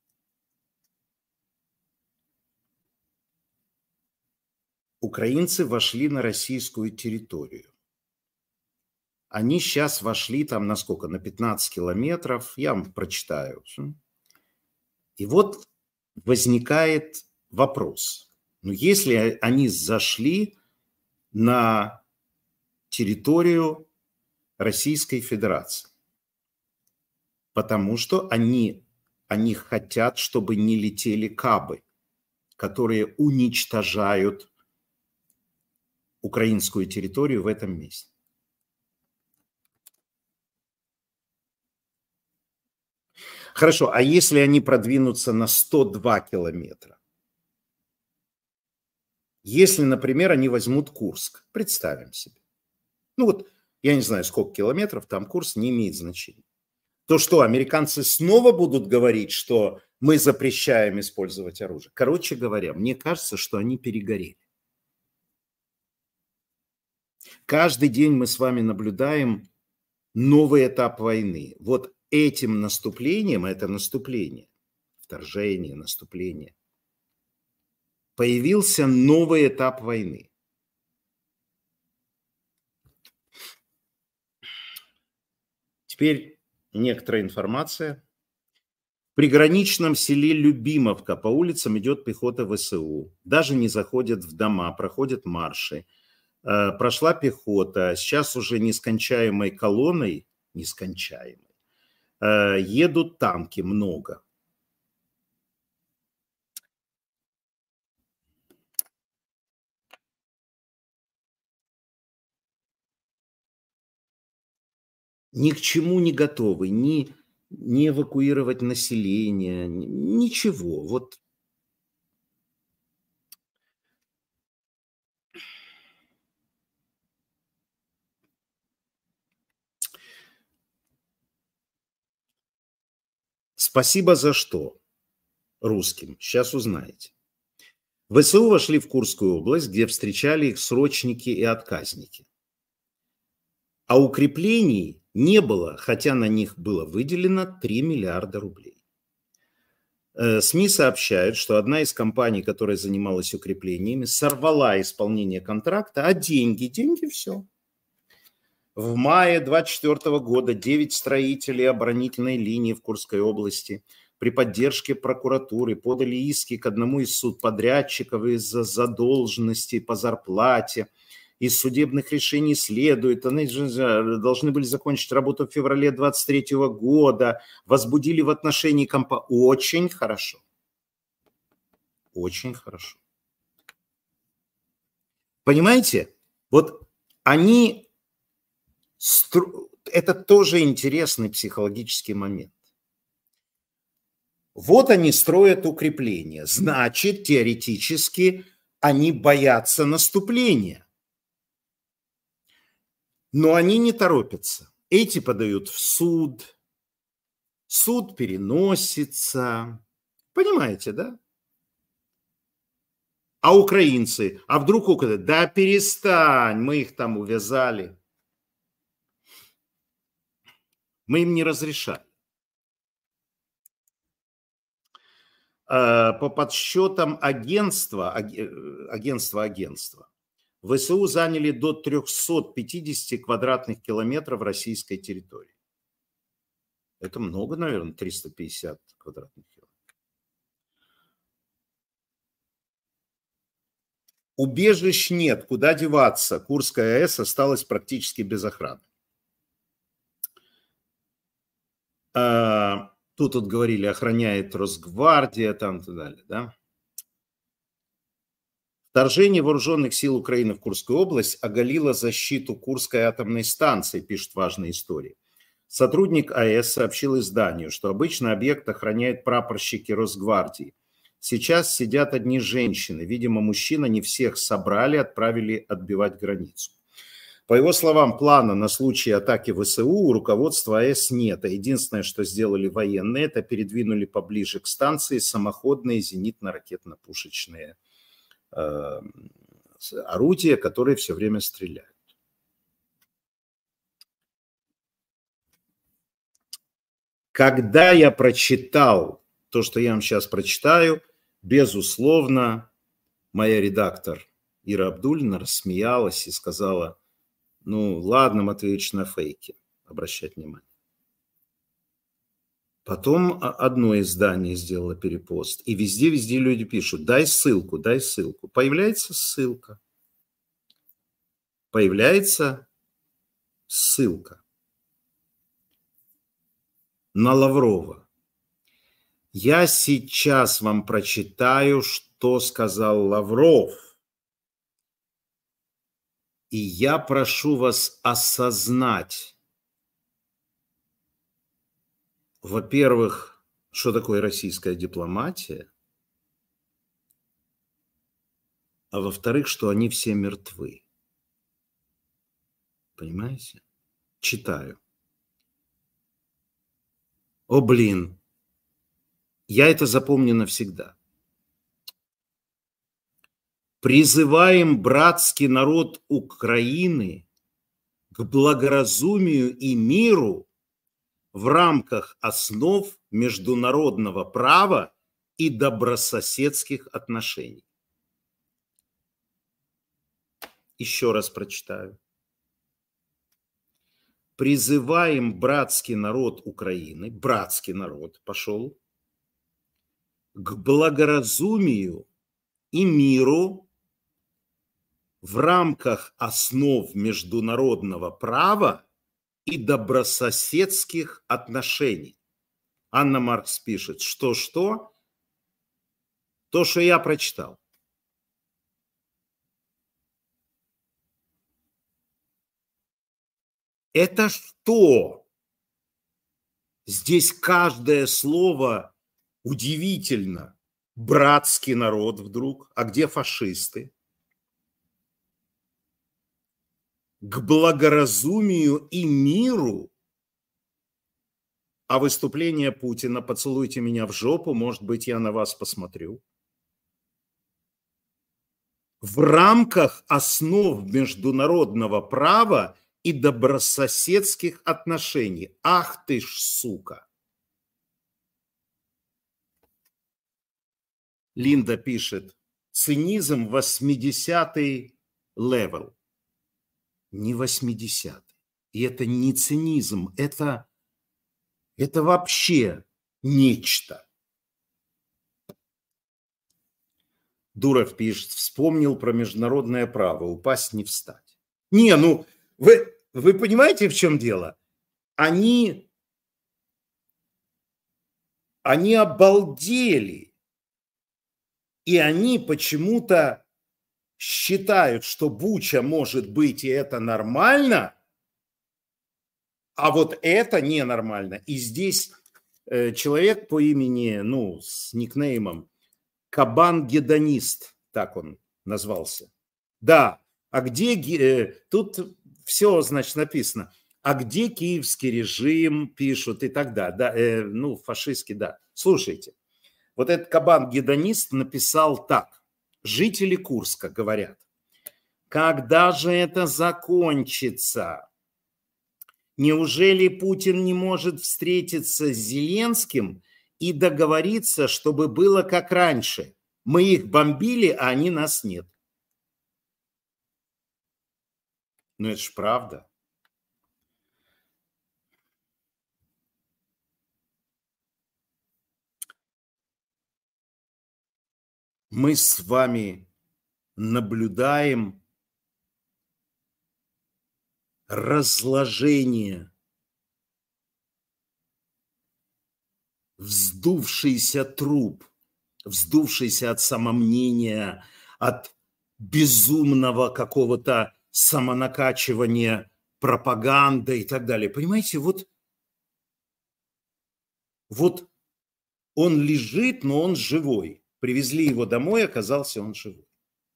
Украинцы вошли на российскую территорию. Они сейчас вошли там на сколько? На 15 километров. Я вам прочитаю. И вот возникает вопрос. Ну, если они зашли на территорию Российской Федерации, потому что они хотят, чтобы не летели кабы, которые уничтожают украинскую территорию в этом месте. Хорошо, а если они продвинутся на 102 километра? Если, например, они возьмут Курск, представим себе. Ну вот, я не знаю, сколько километров, там Курск не имеет значения. То что, американцы снова будут говорить, что мы запрещаем использовать оружие? Короче говоря, мне кажется, что они перегорели. Каждый день мы с вами наблюдаем новый этап войны. Вот этим наступлением, это наступление, вторжение, наступление, появился новый этап войны. Теперь некоторая информация. В приграничном селе Любимовка по улицам идет пехота ВСУ. Даже не заходят в дома, проходят марши. Прошла пехота, сейчас уже нескончаемой колонной, нескончаемой, едут танки много. Ни к чему не готовы, не эвакуировать население, ничего. Вот. Спасибо за что русским, сейчас узнаете. ВСУ вошли в Курскую область, где встречали их срочники и отказники. А укреплений не было, хотя на них было выделено 3 миллиарда рублей. СМИ сообщают, что одна из компаний, которая занималась укреплениями, сорвала исполнение контракта, а деньги все. В мае 2024 года 9 строителей оборонительной линии в Курской области при поддержке прокуратуры подали иски к одному из субподрядчиков из-за задолженности по зарплате. Из судебных решений следует, они должны были закончить работу в феврале 2023 года, возбудили в отношении компании. Очень хорошо. Очень хорошо. Понимаете? Вот они... Это тоже интересный психологический момент. Вот они строят укрепления. Значит, теоретически они боятся наступления. Но они не торопятся. Эти подают в суд. Суд переносится. Понимаете, да? А украинцы? А вдруг украинцы? Да перестань, мы их там увязали. Мы им не разрешали. По подсчетам агентства, ВСУ заняли до 350 квадратных километров российской территории. Это много, наверное, 350 квадратных километров. Убежищ нет, куда деваться. Курская АЭС осталась практически без охраны. Тут вот говорили, охраняет Росгвардия, там и так далее, да? Вторжение вооруженных сил Украины в Курскую область оголило защиту Курской атомной станции, пишет важная история. Сотрудник АЭС сообщил изданию, что обычно объект охраняют прапорщики Росгвардии. Сейчас сидят одни женщины. Видимо, мужчин не всех собрали, отправили отбивать границу. По его словам, плана на случай атаки ВСУ у руководства АЭС нет. А единственное, что сделали военные, это передвинули поближе к станции самоходные зенитно-ракетно-пушечные орудия, которые все время стреляют. Когда я прочитал то, что я вам сейчас прочитаю, безусловно, моя редактор Ира Абдуллина рассмеялась и сказала: ну, ладно, Матвеевич, на фейки обращать внимание. Потом одно издание сделало перепост, и везде люди пишут: дай ссылку, дай ссылку. Появляется ссылка. Появляется ссылка на Лаврова. Я сейчас вам прочитаю, что сказал Лавров. И я прошу вас осознать, во-первых, что такое российская дипломатия, а во-вторых, что они все мертвы. Понимаете? Читаю. О, блин, я это запомню навсегда. Призываем братский народ Украины к благоразумию и миру в рамках основ международного права и добрососедских отношений. Еще раз прочитаю. Призываем братский народ Украины, братский народ пошел, к благоразумию и миру в рамках основ международного права и добрососедских отношений. Анна Маркс пишет, что? То, что я прочитал. Это что? Здесь каждое слово удивительно. Братский народ вдруг. А где фашисты? К благоразумию и миру. А выступление Путина: поцелуйте меня в жопу, может быть, я на вас посмотрю. В рамках основ международного права и добрососедских отношений. Ах ты ж, сука. Линда пишет: цинизм 80-й левел. Не 80-й. И это не цинизм, это вообще нечто. Дуров пишет: вспомнил про международное право, упасть не встать. Не, ну, вы понимаете, в чем дело? Они обалдели. И они почему-то считают, что Буча может быть, и это нормально, а вот это ненормально. И здесь человек по имени, ну, с никнеймом Кабан-гедонист, так он назвался. Да, а где, тут все, значит, написано, а где киевский режим, пишут и так далее. Да, ну, фашистский, да. Слушайте, вот этот кабан-гедонист написал так. Жители Курска говорят: когда же это закончится? Неужели Путин не может встретиться с Зеленским и договориться, чтобы было как раньше? Мы их бомбили, а они нас нет. Ну это ж правда. Мы с вами наблюдаем разложение, вздувшийся труп, вздувшийся от самомнения, от безумного какого-то самонакачивания, пропаганды и так далее. Понимаете, вот он лежит, но он живой. Привезли его домой, оказался он живой.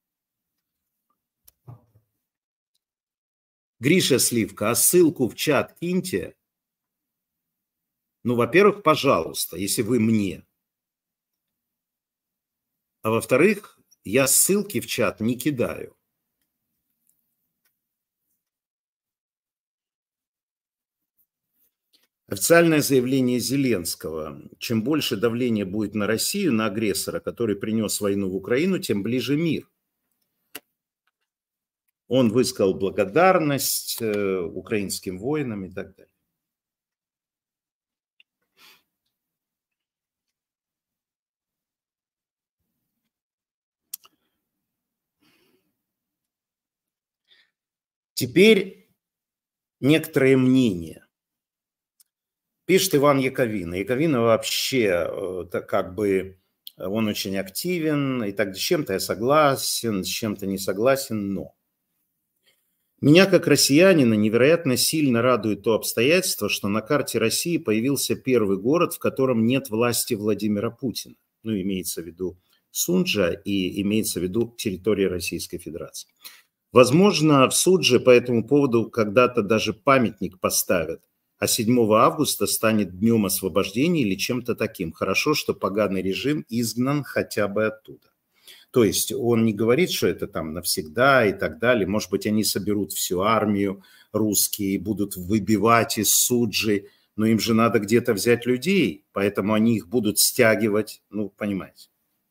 Гриша Сливка, а ссылку в чат киньте. Ну, во-первых, пожалуйста, если вы мне. А во-вторых, я ссылки в чат не кидаю. Официальное заявление Зеленского. Чем больше давления будет на Россию, на агрессора, который принес войну в Украину, тем ближе мир. Он высказал благодарность украинским воинам и так далее. Теперь некоторые мнения. Пишет Иван Яковина. Яковина вообще, как бы, он очень активен, и так с чем-то я согласен, с чем-то не согласен, но меня, как россиянина, невероятно сильно радует то обстоятельство, что на карте России появился первый город, в котором нет власти Владимира Путина. Ну, имеется в виду Суджа и имеется в виду территория Российской Федерации. Возможно, в Судже по этому поводу когда-то даже памятник поставят, а 7 августа станет днем освобождения или чем-то таким. Хорошо, что поганый режим изгнан хотя бы оттуда. То есть он не говорит, что это там навсегда и так далее. Может быть, они соберут всю армию русские и будут выбивать из Суджи, но им же надо где-то взять людей, поэтому они их будут стягивать, ну, понимаете.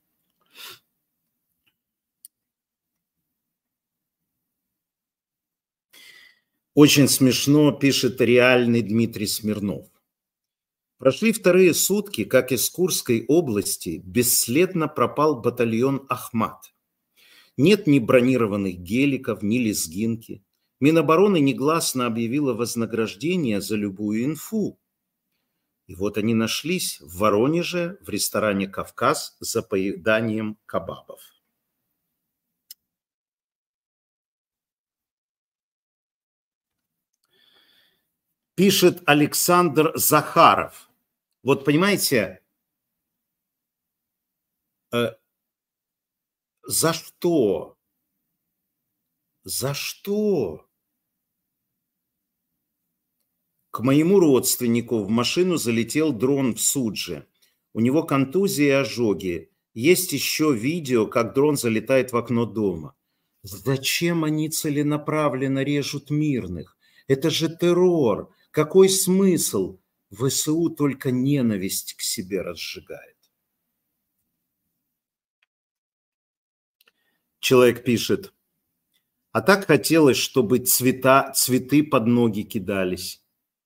Очень смешно, пишет реальный Дмитрий Смирнов. Прошли вторые сутки, как из Курской области бесследно пропал батальон «Ахмат». Нет ни бронированных геликов, ни лезгинки. Минобороны негласно объявила вознаграждение за любую инфу. И вот они нашлись в Воронеже в ресторане «Кавказ» за поеданием кебабов. Пишет Александр Захаров. Вот понимаете, за что? За что? К моему родственнику в машину залетел дрон в Судже. У него контузия и ожоги. Есть еще видео, как дрон залетает в окно дома. Зачем они целенаправленно режут мирных? Это же террор. Какой смысл? ВСУ только ненависть к себе разжигает. Человек пишет, а так хотелось, чтобы цветы под ноги кидались.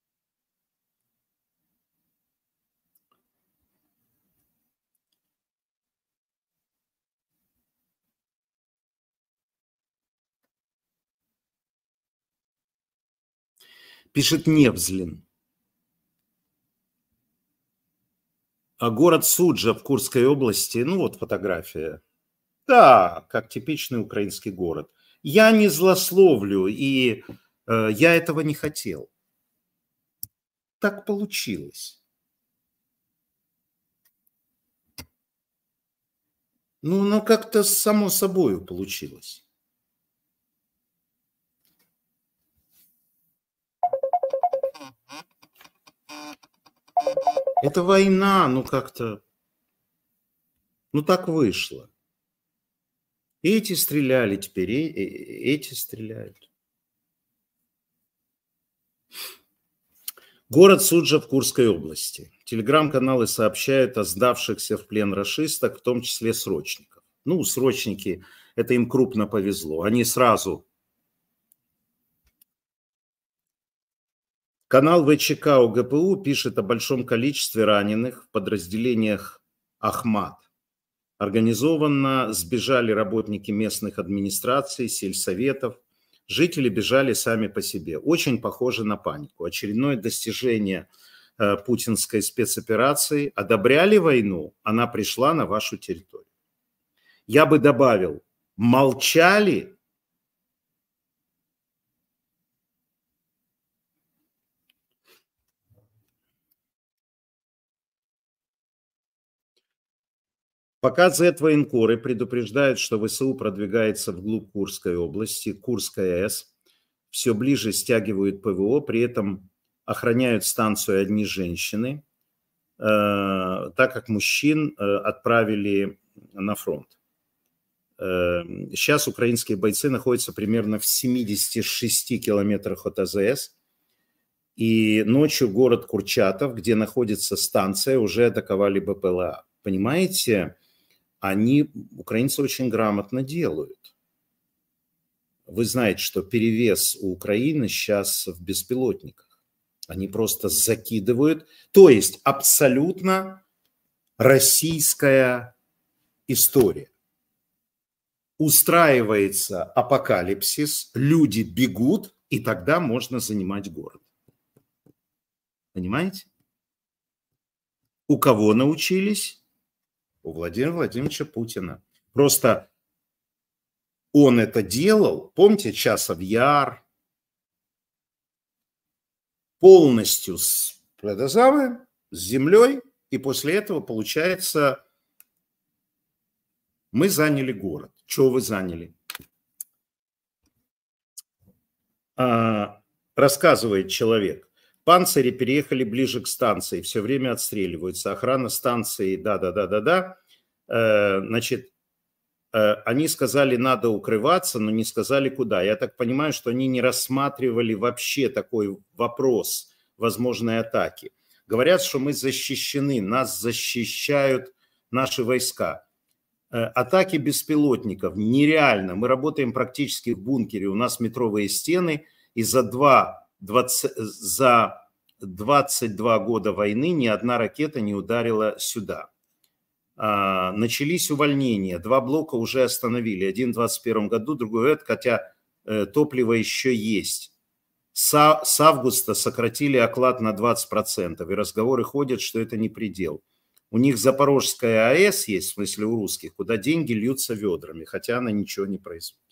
Пишет Невзлин. А город Суджа в Курской области, ну вот фотография. Да, как типичный украинский город. Я не злословлю, и я этого не хотел. Так получилось. Ну как-то само собой получилось. Это война, ну как-то, ну так вышло. Эти стреляли, теперь эти стреляют. Город Суджа в Курской области. Телеграм-каналы сообщают о сдавшихся в плен рашистах, в том числе срочников. Ну, срочники, это им крупно повезло. Они сразу... Канал ВЧК ОГПУ пишет о большом количестве раненых в подразделениях «Ахмат». Организованно сбежали работники местных администраций, сельсоветов. Жители бежали сами по себе. Очень похоже на панику. Очередное достижение путинской спецоперации. Одобряли войну, она пришла на вашу территорию. Я бы добавил, молчали. Пока Z-военкоры предупреждают, что ВСУ продвигается вглубь Курской области, Курская АЭС, все ближе стягивают ПВО, при этом охраняют станцию одни женщины, так как мужчин отправили на фронт. Сейчас украинские бойцы находятся примерно в 76 километрах от АЗС, И ночью город Курчатов, где находится станция, уже атаковали БПЛА. Понимаете, украинцы очень грамотно делают. Вы знаете, что перевес у Украины сейчас в беспилотниках. Они просто закидывают. То есть абсолютно российская история. Устраивается апокалипсис, люди бегут, и тогда можно занимать город. Понимаете? У кого научились? У Владимира Владимировича Путина. Просто он это делал, помните, Часов Яр, полностью с землей, и после этого, получается, мы заняли город. Чего вы заняли? Рассказывает человек. Панцири переехали ближе к станции, все время отстреливаются. Охрана станции, да. Значит, они сказали, надо укрываться, но не сказали, куда. Я так понимаю, что они не рассматривали вообще такой вопрос возможной атаки. Говорят, что мы защищены, нас защищают наши войска. Атаки беспилотников нереально. Мы работаем практически в бункере, у нас метровые стены, и за 22 года войны ни одна ракета не ударила сюда. Начались увольнения. 2 блока уже остановили. Один в 2021 году, другой в этом, хотя топливо еще есть. С августа сократили оклад на 20%. И разговоры ходят, что это не предел. У них Запорожская АЭС есть, в смысле у русских, куда деньги льются ведрами, хотя она ничего не производит.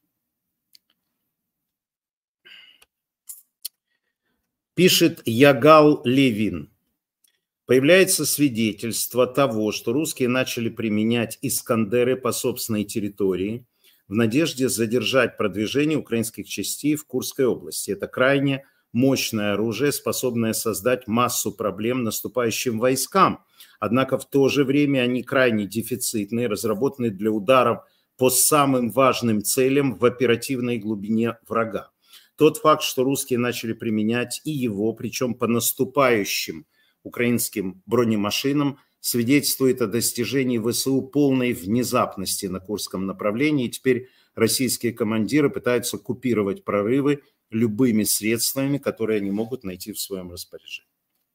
Пишет Ягал Левин. Появляется свидетельство того, что русские начали применять «Искандеры» по собственной территории в надежде задержать продвижение украинских частей в Курской области. Это крайне мощное оружие, способное создать массу проблем наступающим войскам. Однако в то же время они крайне дефицитные, разработаны для ударов по самым важным целям в оперативной глубине врага. Тот факт, что русские начали применять и его, причем по наступающим украинским бронемашинам, свидетельствует о достижении ВСУ полной внезапности на Курском направлении. Теперь российские командиры пытаются купировать прорывы любыми средствами, которые они могут найти в своем распоряжении.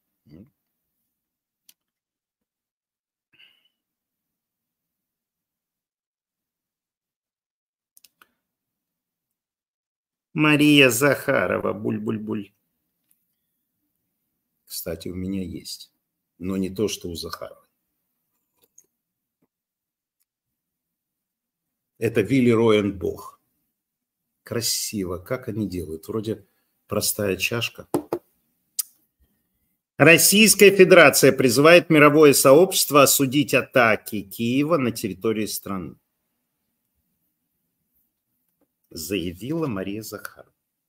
Мария Захарова, буль-буль-буль. Кстати, у меня есть, но не то, что у Захаровой. Это Вилли Роенбох. Красиво, как они делают. Вроде простая чашка. Российская Федерация призывает мировое сообщество осудить атаки Киева на территории страны. Заявила Мария Захарова.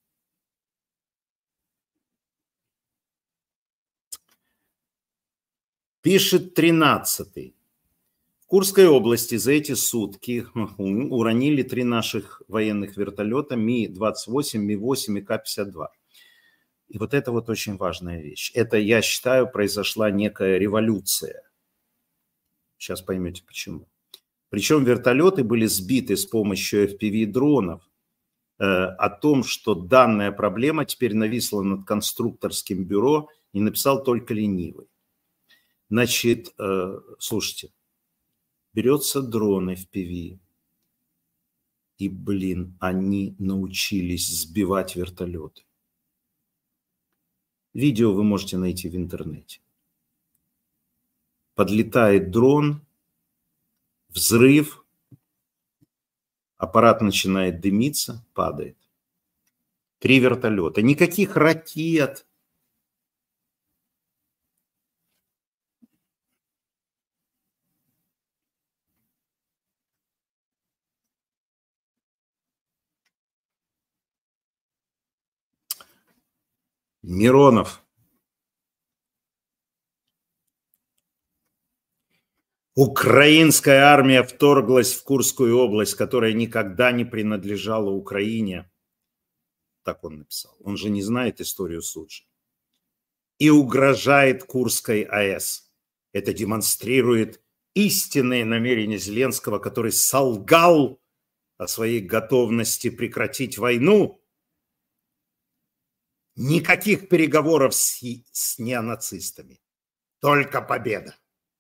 Пишет 13-й. В Курской области за эти сутки уронили 3 наших военных вертолета Ми-28, Ми-8 и К-52. И вот это вот очень важная вещь. Это, я считаю, произошла некая революция. Сейчас поймете почему. Причем вертолеты были сбиты с помощью FPV-дронов. О том, что данная проблема теперь нависла над конструкторским бюро, не написал только ленивый. Значит, слушайте, берется дрон FPV, и, блин, они научились сбивать вертолеты. Видео вы можете найти в интернете. Подлетает дрон, взрыв, аппарат начинает дымиться, падает. 3 вертолета. Никаких ракет. Миронов. Украинская армия вторглась в Курскую область, которая никогда не принадлежала Украине. Так он написал. Он же не знает историю Суджи. и угрожает Курской АЭС. Это демонстрирует истинные намерения Зеленского, который солгал о своей готовности прекратить войну. Никаких переговоров с неонацистами, только победа.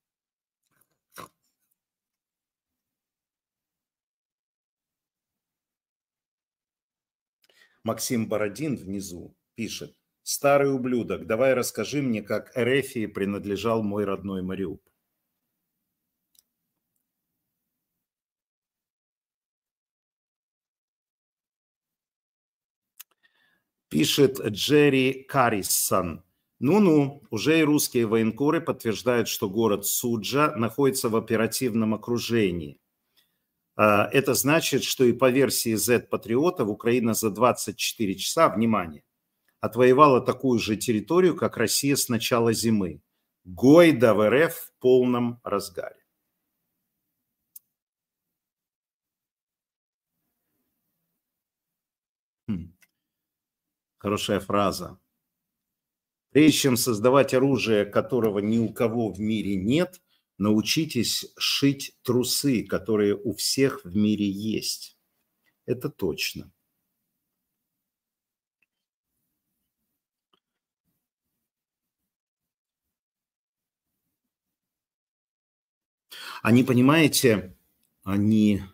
Максим Бородин внизу пишет: «Старый ублюдок, давай расскажи мне, как Эрефии принадлежал мой родной Мариуполь». Пишет Джерри Каррисон: «Ну-ну, уже и русские военкоры подтверждают, что город Суджа находится в оперативном окружении. Это значит, что и по версии Z-патриотов Украина за 24 часа, внимание, отвоевала такую же территорию, как Россия с начала зимы. Гойда в РФ в полном разгаре». Хорошая фраза. Прежде чем создавать оружие, которого ни у кого в мире нет, научитесь шить трусы, которые у всех в мире есть. Это точно. Они, понимаете, они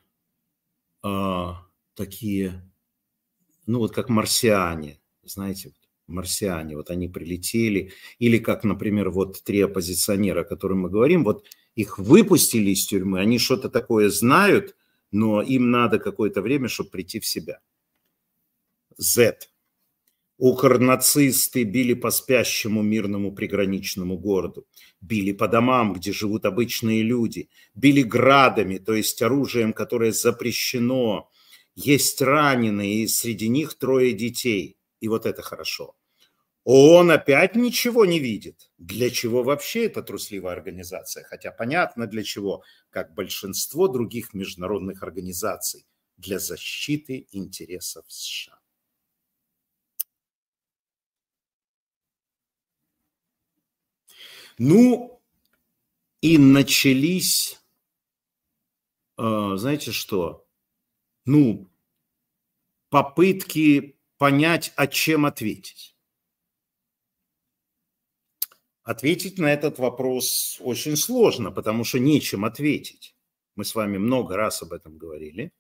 такие, ну вот как марсиане, знаете, марсиане, вот они прилетели, или как, например, вот 3 оппозиционера, о которых мы говорим, вот их выпустили из тюрьмы, они что-то такое знают, но им надо какое-то время, чтобы прийти в себя. Z. Укрнацисты били по спящему мирному приграничному городу, били по домам, где живут обычные люди, били градами, то есть оружием, которое запрещено. Есть раненые, и среди них 3 детей. И вот это хорошо. ООН опять ничего не видит. Для чего вообще эта трусливая организация? Хотя понятно для чего, как большинство других международных организаций, для защиты интересов США. Ну, и начались, знаете что, ну, попытки понять, о чем ответить. Ответить на этот вопрос очень сложно, потому что нечем ответить. Мы с вами много раз об этом говорили.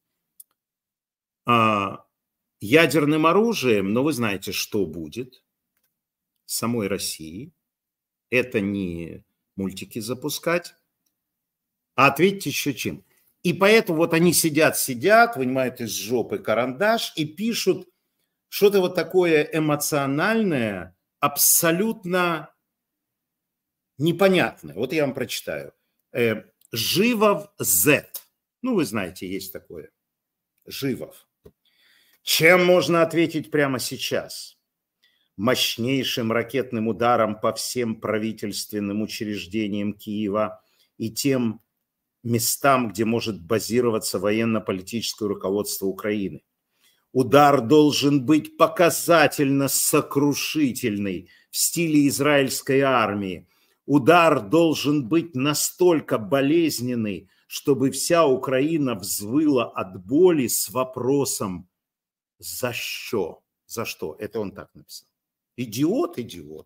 Ядерным оружием, но вы знаете, что будет с самой России. Это не мультики запускать, а ответить еще чем. И поэтому вот они сидят, вынимают из жопы карандаш и пишут что-то вот такое эмоциональное, абсолютно непонятное. Вот я вам прочитаю. Живов Z. Ну, вы знаете, есть такое. Живов. Чем можно ответить прямо сейчас? Мощнейшим ракетным ударом по всем правительственным учреждениям Киева и тем местам, где может базироваться военно-политическое руководство Украины. Удар должен быть показательно сокрушительный в стиле израильской армии. Удар должен быть настолько болезненный, чтобы вся Украина взвыла от боли с вопросом «За что?». За что? Это он так написал. Идиот, идиот.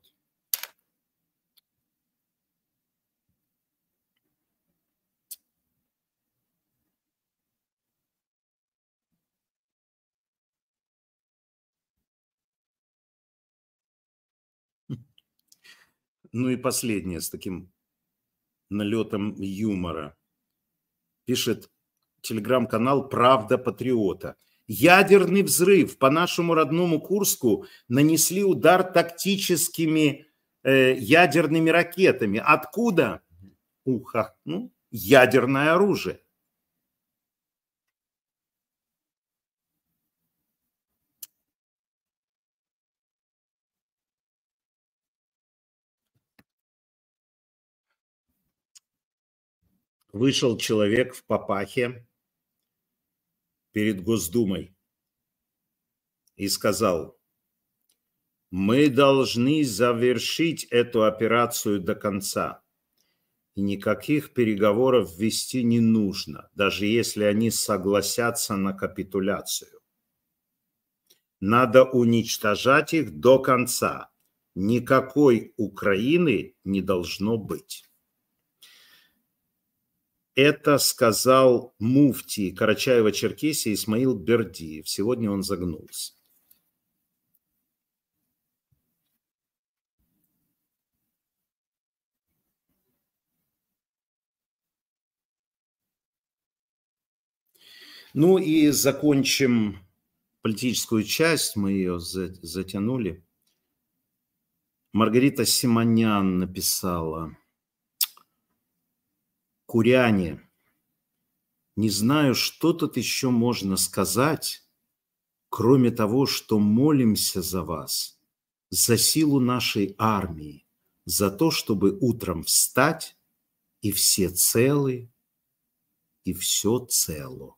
Ну и последнее с таким налетом юмора. Пишет телеграм-канал «Правда Патриота». Ядерный взрыв по нашему родному Курску нанесли удар тактическими ядерными ракетами. Откуда? Ну, ядерное оружие. Вышел человек в папахе перед Госдумой и сказал: Мы должны завершить эту операцию до конца. И никаких переговоров вести не нужно, даже если они согласятся на капитуляцию. Надо уничтожать их до конца. Никакой Украины не должно быть. Это сказал муфти Карачаева-Черкесии Исмаил Бердиев. Сегодня он загнулся. Ну и закончим политическую часть, мы ее затянули. Маргарита Симонян написала: «Куряне, не знаю, что тут еще можно сказать, кроме того, что молимся за вас, за силу нашей армии, за то, чтобы утром встать, и все целы, и все цело».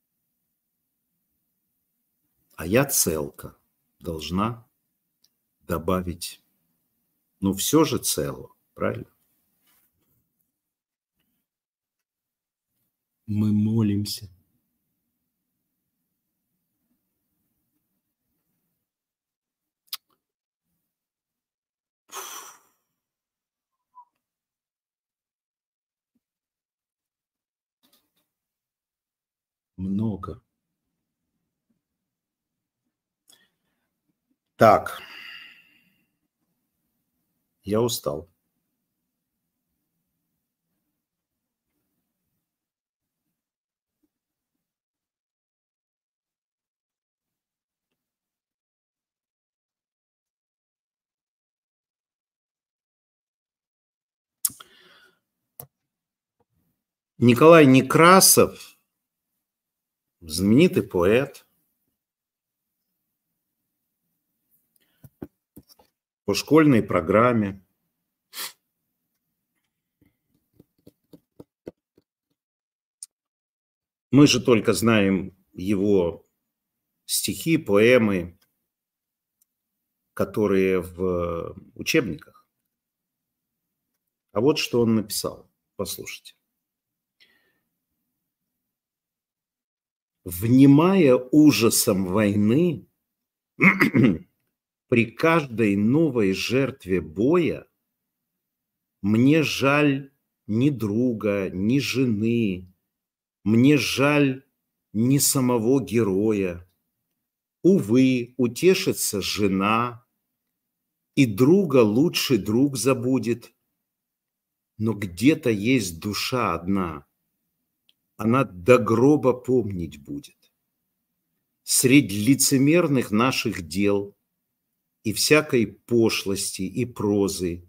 А я целка должна добавить. Ну, все же цело, правильно? Мы молимся. Много. Так. Я устал. Николай Некрасов, знаменитый поэт, по школьной программе. Мы же только знаем его стихи, поэмы, которые в учебниках. А вот что он написал. Послушайте. «Внимая ужасом войны, при каждой новой жертве боя мне жаль ни друга, ни жены, мне жаль ни самого героя. Увы, утешится жена, и друга лучший друг забудет. Но где-то есть душа одна, она до гроба помнить будет. Средь лицемерных наших дел и всякой пошлости и прозы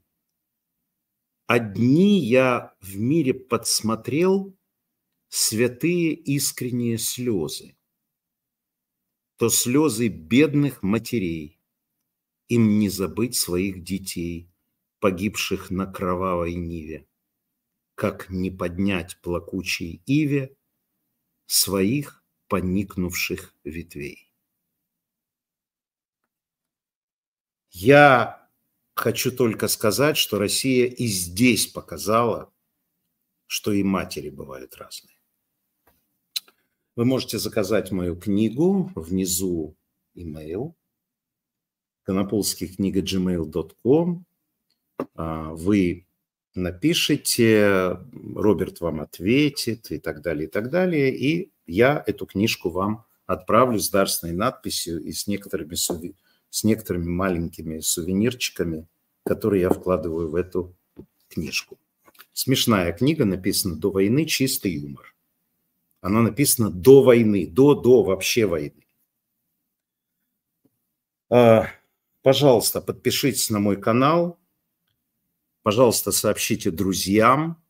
одни я в мире подсмотрел святые искренние слезы. То слезы бедных матерей, им не забыть своих детей, погибших на кровавой ниве, как не поднять плакучей иве своих поникнувших ветвей». Я хочу только сказать, что Россия и здесь показала, что и матери бывают разные. Вы можете заказать мою книгу, внизу email, konopolskikniga@gmail.com. Вы напишите, Роберт вам ответит и так далее, и я эту книжку вам отправлю с дарственной надписью и с некоторыми маленькими сувенирчиками, которые я вкладываю в эту книжку. Смешная книга, написана до войны, чистый юмор. Она написана до войны, до вообще войны. Пожалуйста, подпишитесь на мой канал. Пожалуйста, сообщите друзьям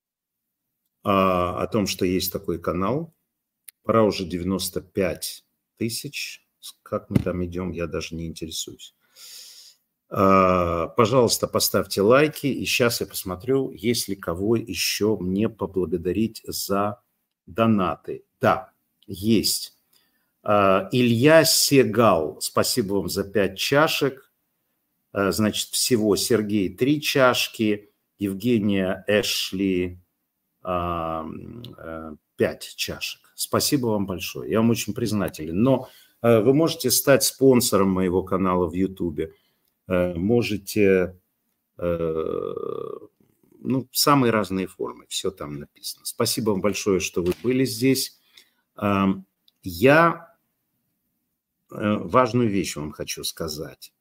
о том, что есть такой канал. Пора уже 95 тысяч. Как мы там идем, я даже не интересуюсь. Пожалуйста, поставьте лайки. И сейчас я посмотрю, есть ли кого еще мне поблагодарить за донаты. Да, есть. Илья Сегал, спасибо вам за 5 чашек. Значит, всего Сергей 3 чашки, Евгения Эшли 5 чашек. Спасибо вам большое. Я вам очень признателен. Но вы можете стать спонсором моего канала в YouTube. Можете... Ну, самые разные формы. Все там написано. Спасибо вам большое, что вы были здесь. Я важную вещь вам хочу сказать.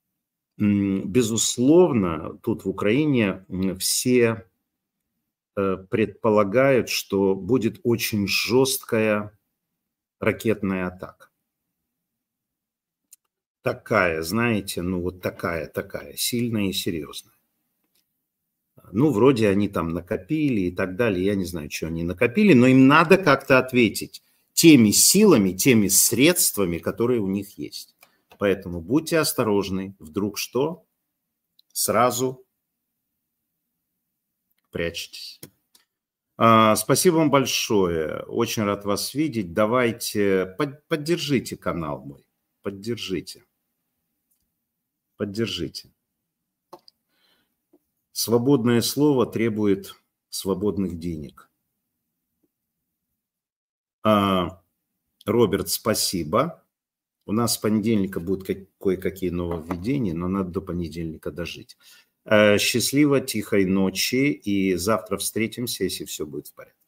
Безусловно, тут в Украине все предполагают, что будет очень жесткая ракетная атака. Такая, знаете, ну вот такая, сильная и серьезная. Ну, вроде они там накопили и так далее. Я не знаю, что они накопили, но им надо как-то ответить теми силами, теми средствами, которые у них есть. Поэтому будьте осторожны. Вдруг что? Сразу прячьтесь. Спасибо вам большое. Очень рад вас видеть. Давайте поддержите канал мой. Поддержите. Свободное слово требует свободных денег. Роберт, спасибо. У нас с понедельника будут кое-какие нововведения, но надо до понедельника дожить. Счастливо, тихой ночи, и завтра встретимся, если все будет в порядке.